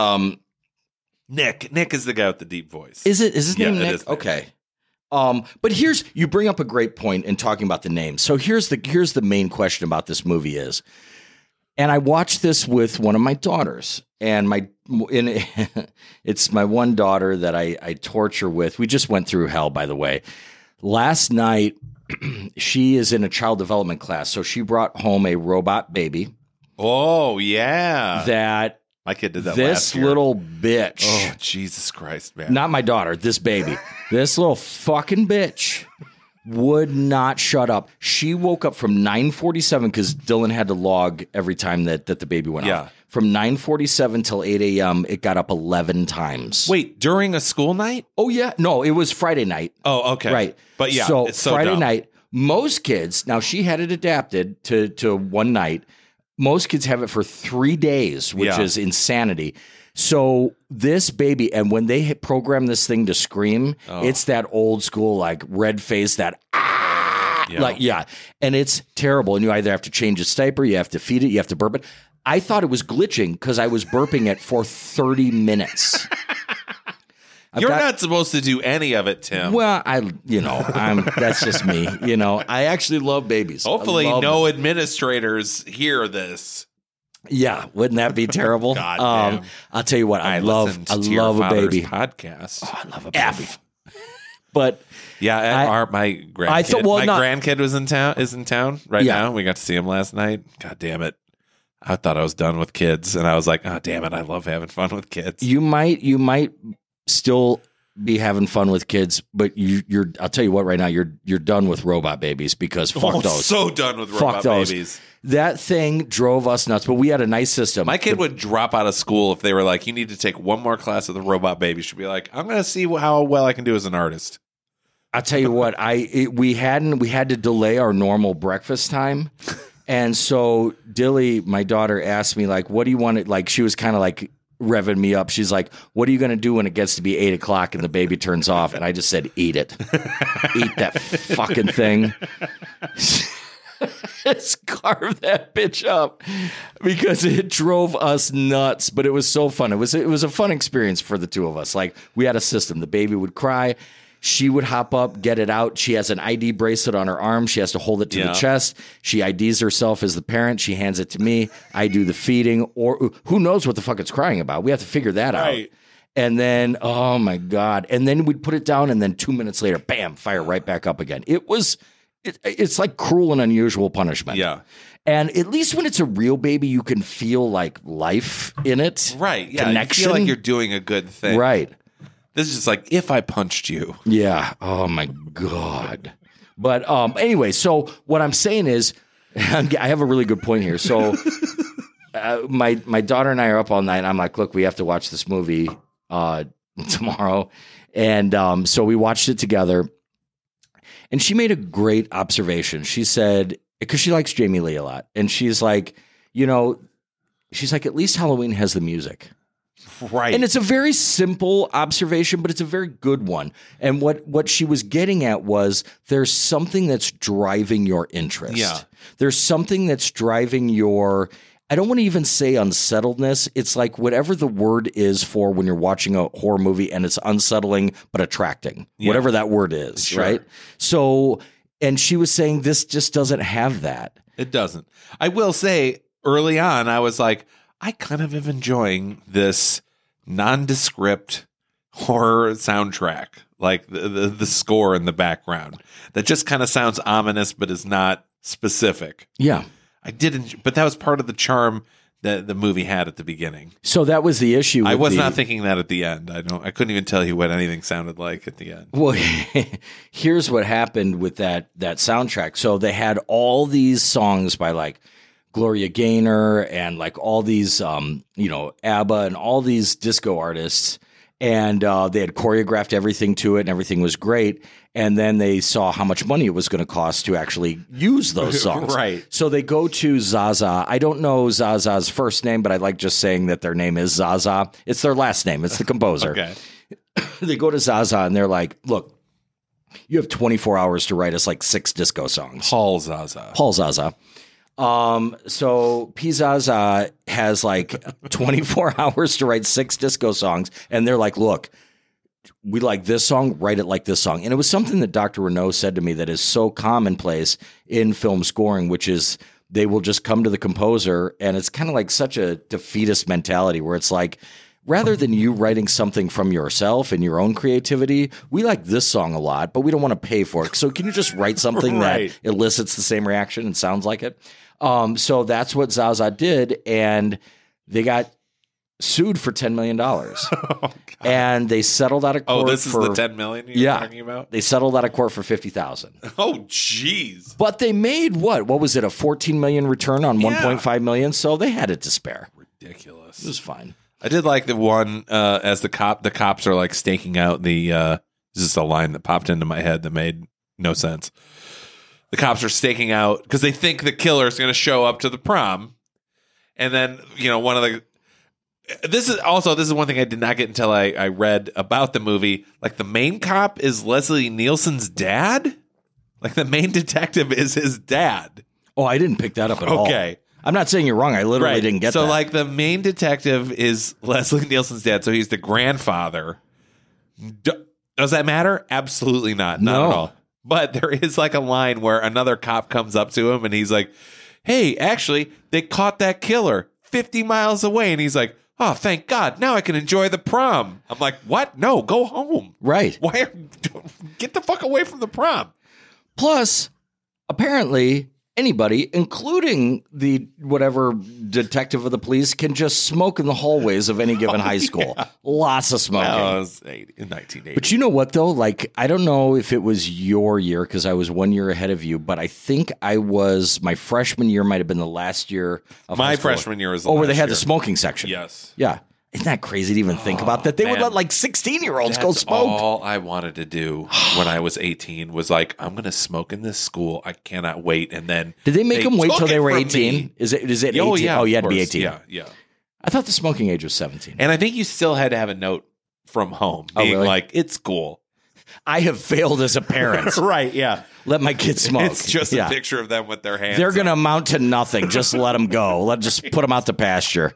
Nick. Nick is the guy with the deep voice. Is his name Nick? It is. Okay. But you bring up a great point in talking about the name. So here's the main question about this movie is, and I watched this with one of my daughters, and it's my one daughter that I torture with. We just went through hell, by the way. Last night, she is in a child development class, so she brought home a robot baby. Oh, yeah. That my kid did that this last year. little bitch. Oh, Jesus Christ, man. Not my daughter, this baby. This little fucking bitch would not shut up. She woke up from 9:47 because Dylan had to log every time that the baby went off. From 9:47 till 8 a.m., it got up 11 times. Wait, during a school night? Oh, yeah. No, it was Friday night. Oh, okay. Right. But yeah, so it's so Friday dumb. night, most kids, now she had it adapted to one night. Most kids have it for 3 days, which is insanity. So this baby, and when they program this thing to scream, it's that old school, like red face, that and it's terrible. And you either have to change its diaper, you have to feed it, you have to burp it. I thought it was glitching because I was burping it for 30 minutes. You're not supposed to do any of it, Tim. Well, that's just me. I actually love babies. Hopefully no administrators hear this. Yeah, wouldn't that be terrible? God damn. I'll tell you what, I love a baby podcast. Oh, I love a baby. But my grandkid was in town right now. We got to see him last night. God damn it. I thought I was done with kids, and I was like, oh damn it, I love having fun with kids. You might still be having fun with kids, but you're I'll tell you what, right now you're done with robot babies because fuck those. So done with robot babies. That thing drove us nuts, but we had a nice system. My kid would drop out of school if they were like, you need to take one more class of the robot baby. She'd be like, I'm going to see how well I can do as an artist. I'll tell you what, we had to delay our normal breakfast time. And so Dilly, my daughter, asked me, like, what do you want to, like, she was kind of like revving me up. She's like, what are you going to do when it gets to be 8 o'clock and the baby turns off? And I just said, eat it. Eat that fucking thing. Just carve that bitch up because it drove us nuts, but it was so fun. It was a fun experience for the two of us. Like, we had a system. The baby would cry. She would hop up, get it out. She has an ID bracelet on her arm. She has to hold it to the chest. She IDs herself as the parent. She hands it to me. I do the feeding, or who knows what the fuck it's crying about. We have to figure that out. And then, oh my God. And then we'd put it down, and then 2 minutes later, bam, fire right back up again. It's like cruel and unusual punishment. Yeah. And at least when it's a real baby, you can feel like life in it. Right. Yeah. Connection. You feel like you're doing a good thing. Right. This is just like, if I punched you. Yeah. Oh my God. But anyway, so what I'm saying is, I have a really good point here. So my daughter and I are up all night. I'm like, look, we have to watch this movie tomorrow. And so we watched it together. And she made a great observation. She said, because she likes Jamie Lee a lot. And she's like, at least Halloween has the music. Right. And it's a very simple observation, but it's a very good one. And what she was getting at was there's something that's driving your interest. Yeah. There's something that's driving your, I don't want to even say unsettledness. It's like whatever the word is for when you're watching a horror movie and it's unsettling but attracting, whatever that word is, sure. Right? So, and she was saying this just doesn't have that. It doesn't. I will say early on, I was like, I kind of am enjoying this nondescript horror soundtrack, like the score in the background that just kind of sounds ominous but is not specific. Yeah. I didn't, but that was part of the charm that the movie had at the beginning. So that was the issue. I was not thinking that at the end. I couldn't even tell you what anything sounded like at the end. Well, here's what happened with that soundtrack. So they had all these songs by like Gloria Gaynor and like all these, ABBA and all these disco artists. And they had choreographed everything to it and everything was great. And then they saw how much money it was going to cost to actually use those songs. Right. So they go to Zaza. I don't know Zaza's first name, but I like just saying that their name is Zaza. It's their last name. It's the composer. Okay. They go to Zaza and they're like, look, you have 24 hours to write us like 6 disco songs. Paul Zaza. So Piazza has like 24 hours to write 6 disco songs. And they're like, look, we like this song, write it like this song. And it was something that Dr. Renaud said to me that is so commonplace in film scoring, which is they will just come to the composer and it's kind of like such a defeatist mentality where it's like, rather than you writing something from yourself and your own creativity, we like this song a lot, but we don't want to pay for it. So can you just write something Right. that elicits the same reaction and sounds like it? So that's what Zaza did, and they got sued for $10 million. And they settled out of court. Oh, this is the $10 million you're talking about? They settled out of court for $50,000. Oh, jeez. But they made what was it, a $14 million return on $1.5 million? So they had it to spare. Ridiculous. It was fine. I did like the one as the cops are like staking out the this is a line that popped into my head that made no sense. The cops are staking out because they think the killer is going to show up to the prom. And then, one of the this is one thing I did not get until I read about the movie. Like the main cop is Leslie Nielsen's dad? Like the main detective is his dad. Oh, I didn't pick that up at all. Okay. I'm not saying you're wrong. I literally didn't get that. So, like, the main detective is Leslie Nielsen's dad, so he's the grandfather. Does that matter? Absolutely not. Not at all. But there is, like, a line where another cop comes up to him, and he's like, hey, actually, they caught that killer 50 miles away. And he's like, oh, thank God. Now I can enjoy the prom. I'm like, what? No, go home. Right. Get the fuck away from the prom. Plus, apparently, anybody, including the whatever detective of the police, can just smoke in the hallways of any given high school. Yeah. Lots of smoking. It was in 1980. But you know what, though? Like, I don't know if it was your year because I was 1 year ahead of you, but I think my freshman year might have been the last year of high school. My freshman year was the last where they had year. the smoking section. Yes. Yeah. Isn't that crazy to even think about that? They would let like 16-year-olds go smoke. All I wanted to do when I was 18 was like, I'm going to smoke in this school. I cannot wait. And then did they make them wait till they were 18? Is it 18? Oh, yeah, you had to be 18. Yeah. I thought the smoking age was 17. And I think you still had to have a note from home being really? like, it's cool. I have failed as a parent. Right, yeah. Let my kids smoke. It's just a picture of them with their hands. They're going to amount to nothing. Just let them go. Just put them out to pasture.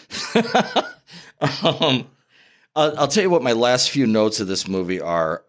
I'll tell you what my last few notes of this movie are.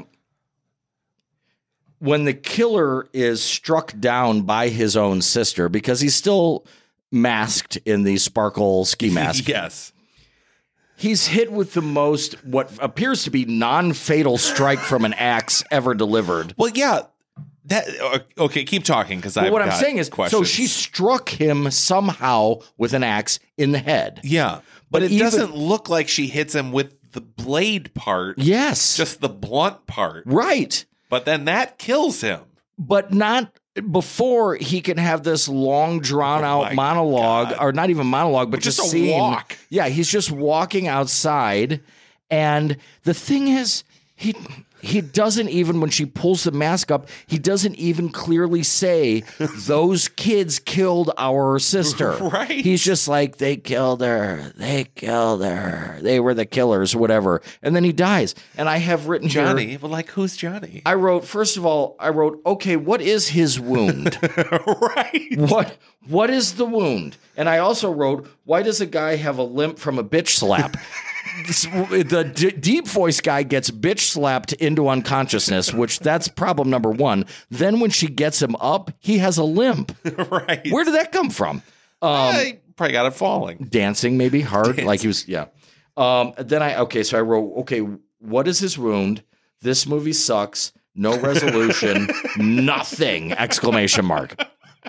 When the killer is struck down by his own sister, because he's still masked in the sparkle ski mask. Yes. He's hit with the most, what appears to be non-fatal strike from an axe ever delivered. Well, yeah. Okay, keep talking because what I'm saying is, questions. so she struck him somehow with an axe in the head. Yeah. But it doesn't look like she hits him with the blade part. Yes. Just the blunt part. Right. But then that kills him. But not before he can have this long drawn out monologue, or not even monologue, but just a walk. Yeah, he's just walking outside. And the thing is, he doesn't even, when she pulls the mask up, he doesn't even clearly say, those kids killed our sister. Right. He's just like, they killed her. They killed her. They were the killers, whatever. And then he dies. And I have written Johnny. here. Well, like, who's Johnny? I wrote, first of all, okay, what is his wound? Right. What is the wound? And I also wrote, why does a guy have a limp from a bitch slap? The deep voice guy gets bitch slapped into unconsciousness, which that's problem number one. Then when she gets him up, he has a limp. Right. Where did that come from? I probably got it falling. Dancing, maybe hard. Like he was, yeah. So I wrote, okay, what is his wound? This movie sucks. No resolution. Nothing! !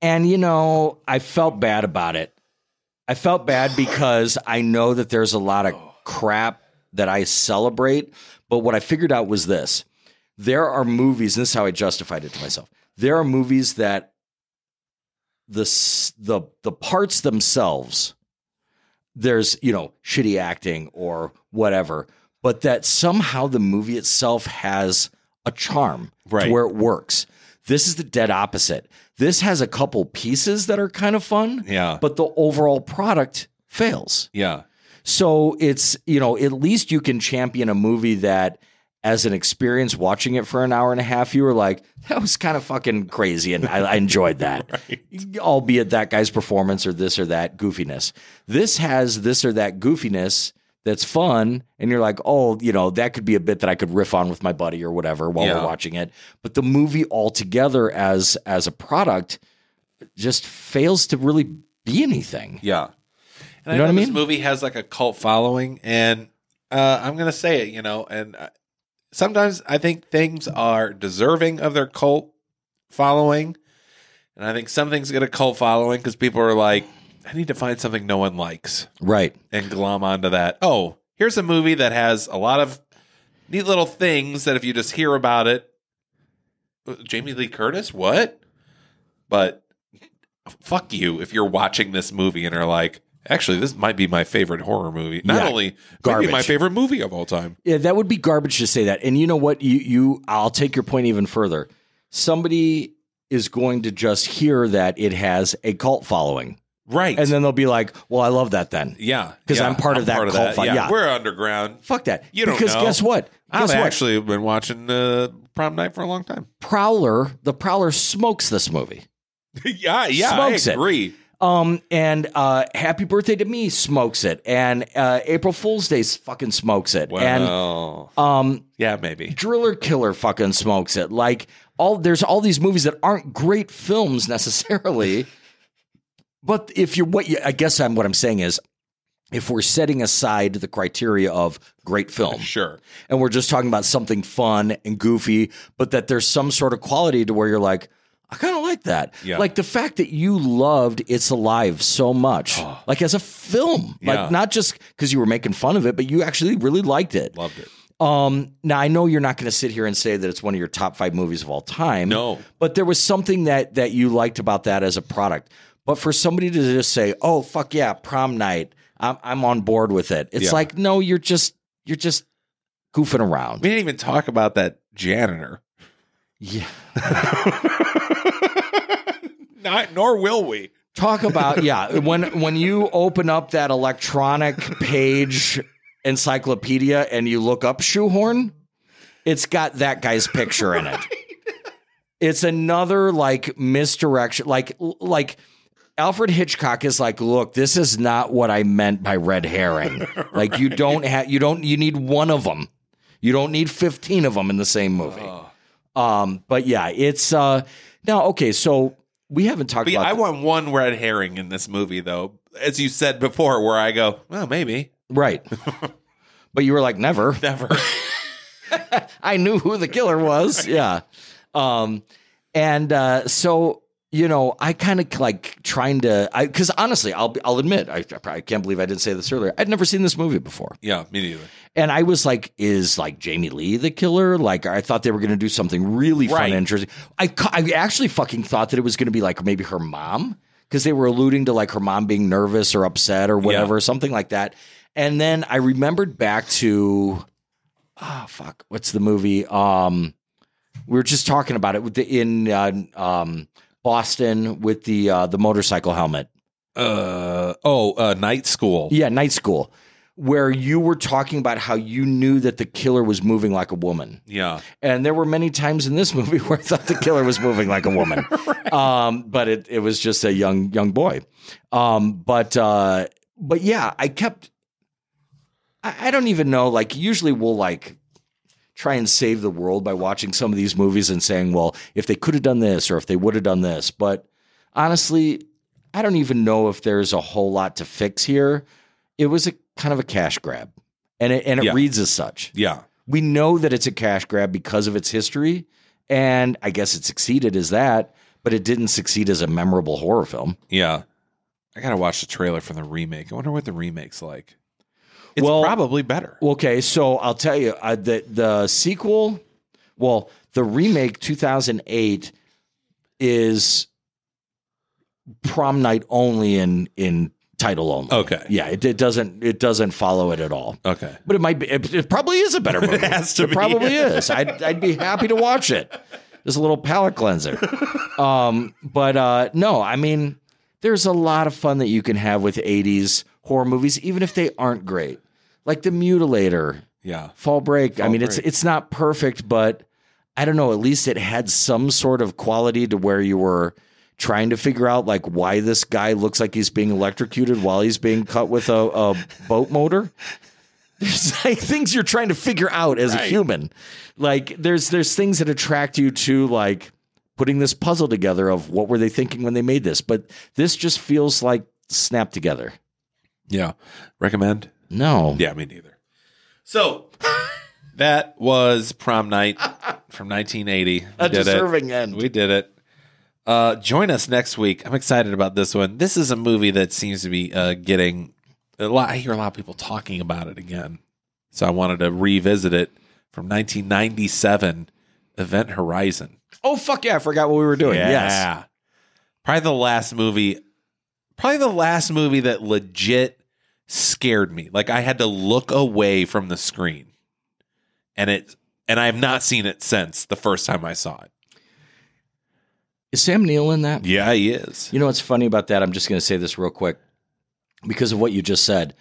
And, you know, I felt bad about it. I felt bad because I know that there's a lot of crap that I celebrate. But what I figured out was this. There are movies, and this is how I justified it to myself. There are movies that the parts themselves, there's, you know, shitty acting or whatever, but that somehow the movie itself has a charm to where it works. This is the dead opposite. This has a couple pieces that are kind of fun, but the overall product fails. Yeah. So it's, you know, at least you can champion a movie that as an experience watching it for an hour and a half, you were like, that was kind of fucking crazy. And I enjoyed that, albeit that guy's performance or this or that goofiness. This has this or that goofiness that's fun. And you're like, oh, you know, that could be a bit that I could riff on with my buddy or whatever while we're watching it. But the movie altogether as a product just fails to really be anything. Yeah. And you know what I mean? This movie has like a cult following, and I'm going to say it, you know, and sometimes I think things are deserving of their cult following. And I think some things get a cult following because people are like, I need to find something no one likes. Right. And glom onto that. Oh, here's a movie that has a lot of neat little things that if you just hear about it, Jamie Lee Curtis, what? But fuck you if you're watching this movie and are like, actually, this might be my favorite horror movie. Not only garbage. Maybe my favorite movie of all time. Yeah, that would be garbage to say that. And you know what? I'll take your point even further. Somebody is going to just hear that it has a cult following. Right. And then they'll be like, well, I love that then. Yeah. Because I'm part of that cult following. Yeah. We're underground. Fuck that. You don't because know. Guess what? I've actually been watching Prom Night for a long time. The Prowler smokes this movie. yeah, Smokes I agree. And Happy Birthday to Me smokes it, and April Fool's Day fucking smokes it, Well, and yeah, maybe Driller Killer fucking smokes it. Like there's all these movies that aren't great films necessarily, but I guess what I'm saying is, if we're setting aside the criteria of great film, sure, and we're just talking about something fun and goofy, but that there's some sort of quality to where you're like, I kind of like that. Yeah. Like the fact that you loved It's Alive so much, like as a film, like not just because you were making fun of it, but you actually really liked it. Loved it. Now I know you're not going to sit here and say that it's one of your top 5 movies of all time. No, but there was something that you liked about that as a product. But for somebody to just say, "Oh fuck yeah, Prom Night, I'm on board with it," it's like, no, you're just goofing around. We didn't even talk about that janitor. Yeah. Nor will we. Talk about, when you open up that electronic page encyclopedia and you look up Shoehorn, it's got that guy's picture in it. It's another like misdirection. Like Alfred Hitchcock is like, look, this is not what I meant by red herring. Like you need one of them. You don't need 15 of them in the same movie. But yeah, it's now, okay. So we haven't talked about. I want one red herring in this movie, though, as you said before, where I go, well, maybe. Right. But you were like, never. I knew who the killer was. Yeah. So, you know, I kind of like trying to, because honestly, I'll admit, I can't believe I didn't say this earlier. I'd never seen this movie before. Yeah, me neither. And I was like, is like Jamie Lee the killer? Like, I thought they were going to do something really fun and interesting. I actually fucking thought that it was going to be like maybe her mom, because they were alluding to like her mom being nervous or upset or whatever, something like that. And then I remembered back to, what's the movie? We were just talking about it in Boston with the motorcycle helmet. Night School. Yeah, Night School, where you were talking about how you knew that the killer was moving like a woman. Yeah. And there were many times in this movie where I thought the killer was moving like a woman. But it was just a young boy. But yeah, I don't even know, like usually we'll like try and save the world by watching some of these movies and saying, well, if they could have done this or if they would have done this. But honestly, I don't even know if there's a whole lot to fix here. It was a kind of a cash grab, and it reads as such. Yeah. We know that it's a cash grab because of its history, and I guess it succeeded as that. but it didn't succeed as a memorable horror film. Yeah. I got to watch the trailer for the remake. I wonder what the remake's like. It's Well- probably better. Okay, so I'll tell you, the sequel, well, the remake 2008 is prom night only in title only. Okay. Yeah, it doesn't follow it at all. Okay. But it might be. It probably is a better movie. It has to It be. probably is. I'd be happy to watch it. Just a little palate cleanser. But no, I mean, there's a lot of fun that you can have with 80s horror movies, even if they aren't great. Like The Mutilator, Yeah. Fall Break. I mean, Break. it's not perfect, but I don't know. At least it had some sort of quality to where you were trying to figure out like why this guy looks like he's being electrocuted while he's being cut with a boat motor. There's like things you're trying to figure out as a human. Like there's things that attract you to like putting this puzzle together of what were they thinking when they made this. But this just feels like snapped together. Yeah. Recommend? No. Yeah, me neither. So that was Prom Night from 1980. A deserving end. We did it. Join us next week. I'm excited about this one. This is a movie that seems to be getting a lot. I hear a lot of people talking about it again. So I wanted to revisit it from 1997, Event Horizon. Oh, fuck yeah. I forgot what we were doing. Yeah. Yes. Probably the last movie that legit scared me. Like I had to look away from the screen. And I have not seen it since the first time I saw it. Is Sam Neill in that? Yeah, he is. You know what's funny about that? I'm just going to say this real quick because of what you just said.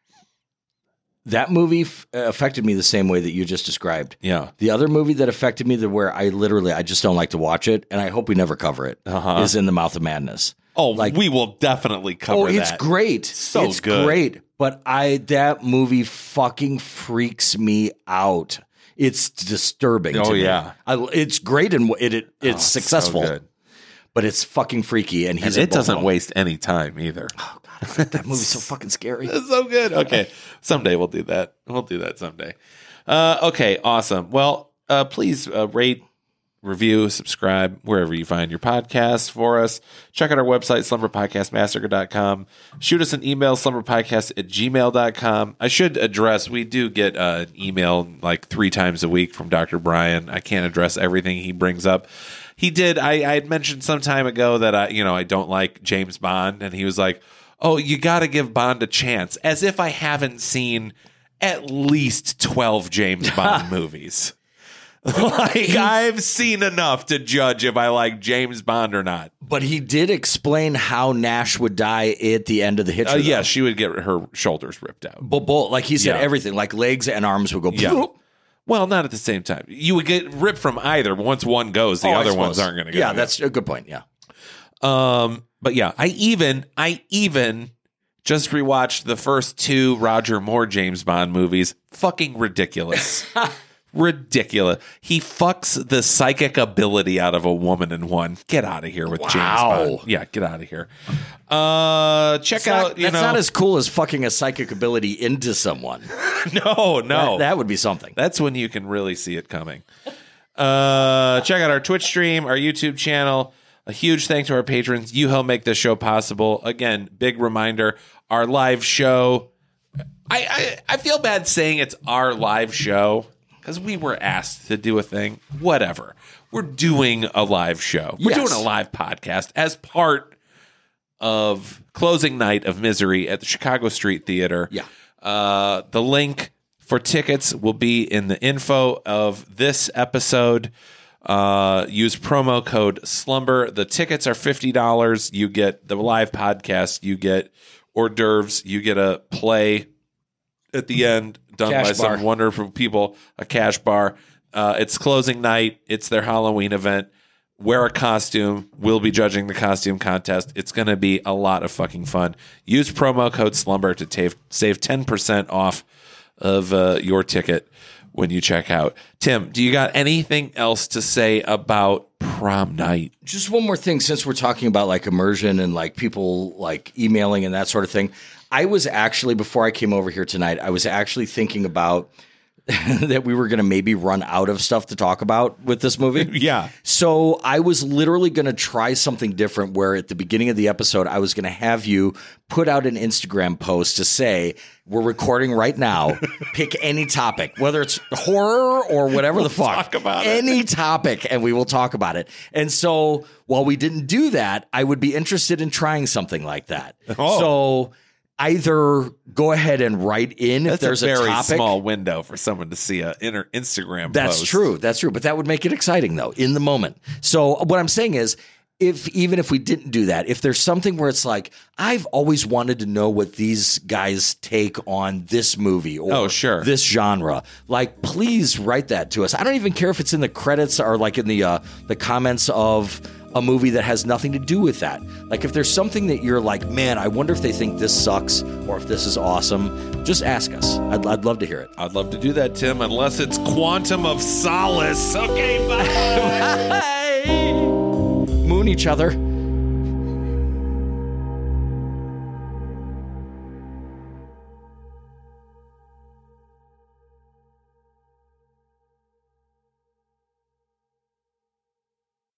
That movie affected me the same way that you just described. Yeah. The other movie that affected me, where I just don't like to watch it, and I hope we never cover it, is In the Mouth of Madness. Oh, we will definitely cover that. It's great. It's good. great. But that movie fucking freaks me out. It's disturbing. Oh, to me. yeah. It's great and it's successful. So good. But it's fucking freaky, and It doesn't waste any time either. Oh god, that movie's so fucking scary. It's so good. Okay, someday we'll do that. We'll do that someday. Okay, awesome. Well, please rate, review, subscribe wherever you find your podcasts for us. Check out our website, slumberpodcastmassacre.com. Shoot us an email, slumberpodcast@gmail.com. I should address, we do get an email like 3 times a week from Dr. Brian. I can't address everything he brings up. He did. I had mentioned some time ago that I don't like James Bond, and he was like, "Oh, you got to give Bond a chance," as if I haven't seen at least 12 James Bond movies. Like I've seen enough to judge if I like James Bond or not. But he did explain how Nash would die at the end of The Hitcher. Yeah, she would get her shoulders ripped out. Like he said, Yeah. everything, like legs and arms would go. Yeah. Well, not at the same time. You would get ripped from either. Once one goes, the other ones aren't going to go. Yeah, that's a good point. Yeah. But yeah, I even just rewatched the first 2 Roger Moore James Bond movies. Fucking ridiculous. Ridiculous. He fucks the psychic ability out of a woman in one. Get out of here with James Bond. Yeah, get out of here. Check out. That's not as cool as fucking a psychic ability into someone. No. That would be something. That's when you can really see it coming. Check out our Twitch stream, our YouTube channel. A huge thank to our patrons. You help make this show possible. Again, big reminder, our live show. I feel bad saying it's our live show because we were asked to do a thing. Whatever. We're doing a live show. We're doing a live podcast as part of closing night of Misery at the Chicago Street Theater. Yeah. The link for tickets will be in the info of this episode. Use promo code Slumber. The tickets are $50. You get the live podcast. You get hors d'oeuvres. You get a play at the end done by some wonderful people, a cash bar. It's closing night. It's their Halloween event. Wear a costume. We'll be judging the costume contest. It's going to be a lot of fucking fun. Use promo code Slumber to save 10% off of your ticket when you check out. Tim, do you got anything else to say about Prom Night? Just one more thing, since we're talking about like immersion and like people like emailing and that sort of thing. I was actually, before I came over here tonight, I was actually thinking about that we were going to maybe run out of stuff to talk about with this movie. Yeah. So I was literally going to try something different where at the beginning of the episode, I was going to have you put out an Instagram post to say, we're recording right now. Pick any topic, whether it's horror or whatever the fuck. Talk about any topic, and we will talk about it. And so while we didn't do that, I would be interested in trying something like that. Oh. So either go ahead and write in if there's a very topic. small window for someone to see an Instagram That's post. true. That's true. But that would make it exciting, though, in the moment. So what I'm saying is, even if we didn't do that, if there's something where it's like, I've always wanted to know what these guys take on this movie or this genre, like, please write that to us. I don't even care if it's in the credits or like in the comments of a movie that has nothing to do with that. Like, if there's something that you're like, man, I wonder if they think this sucks or if this is awesome, just ask us. I'd love to hear it. I'd love to do that, Tim, unless it's Quantum of Solace. Okay, bye. Moon each other.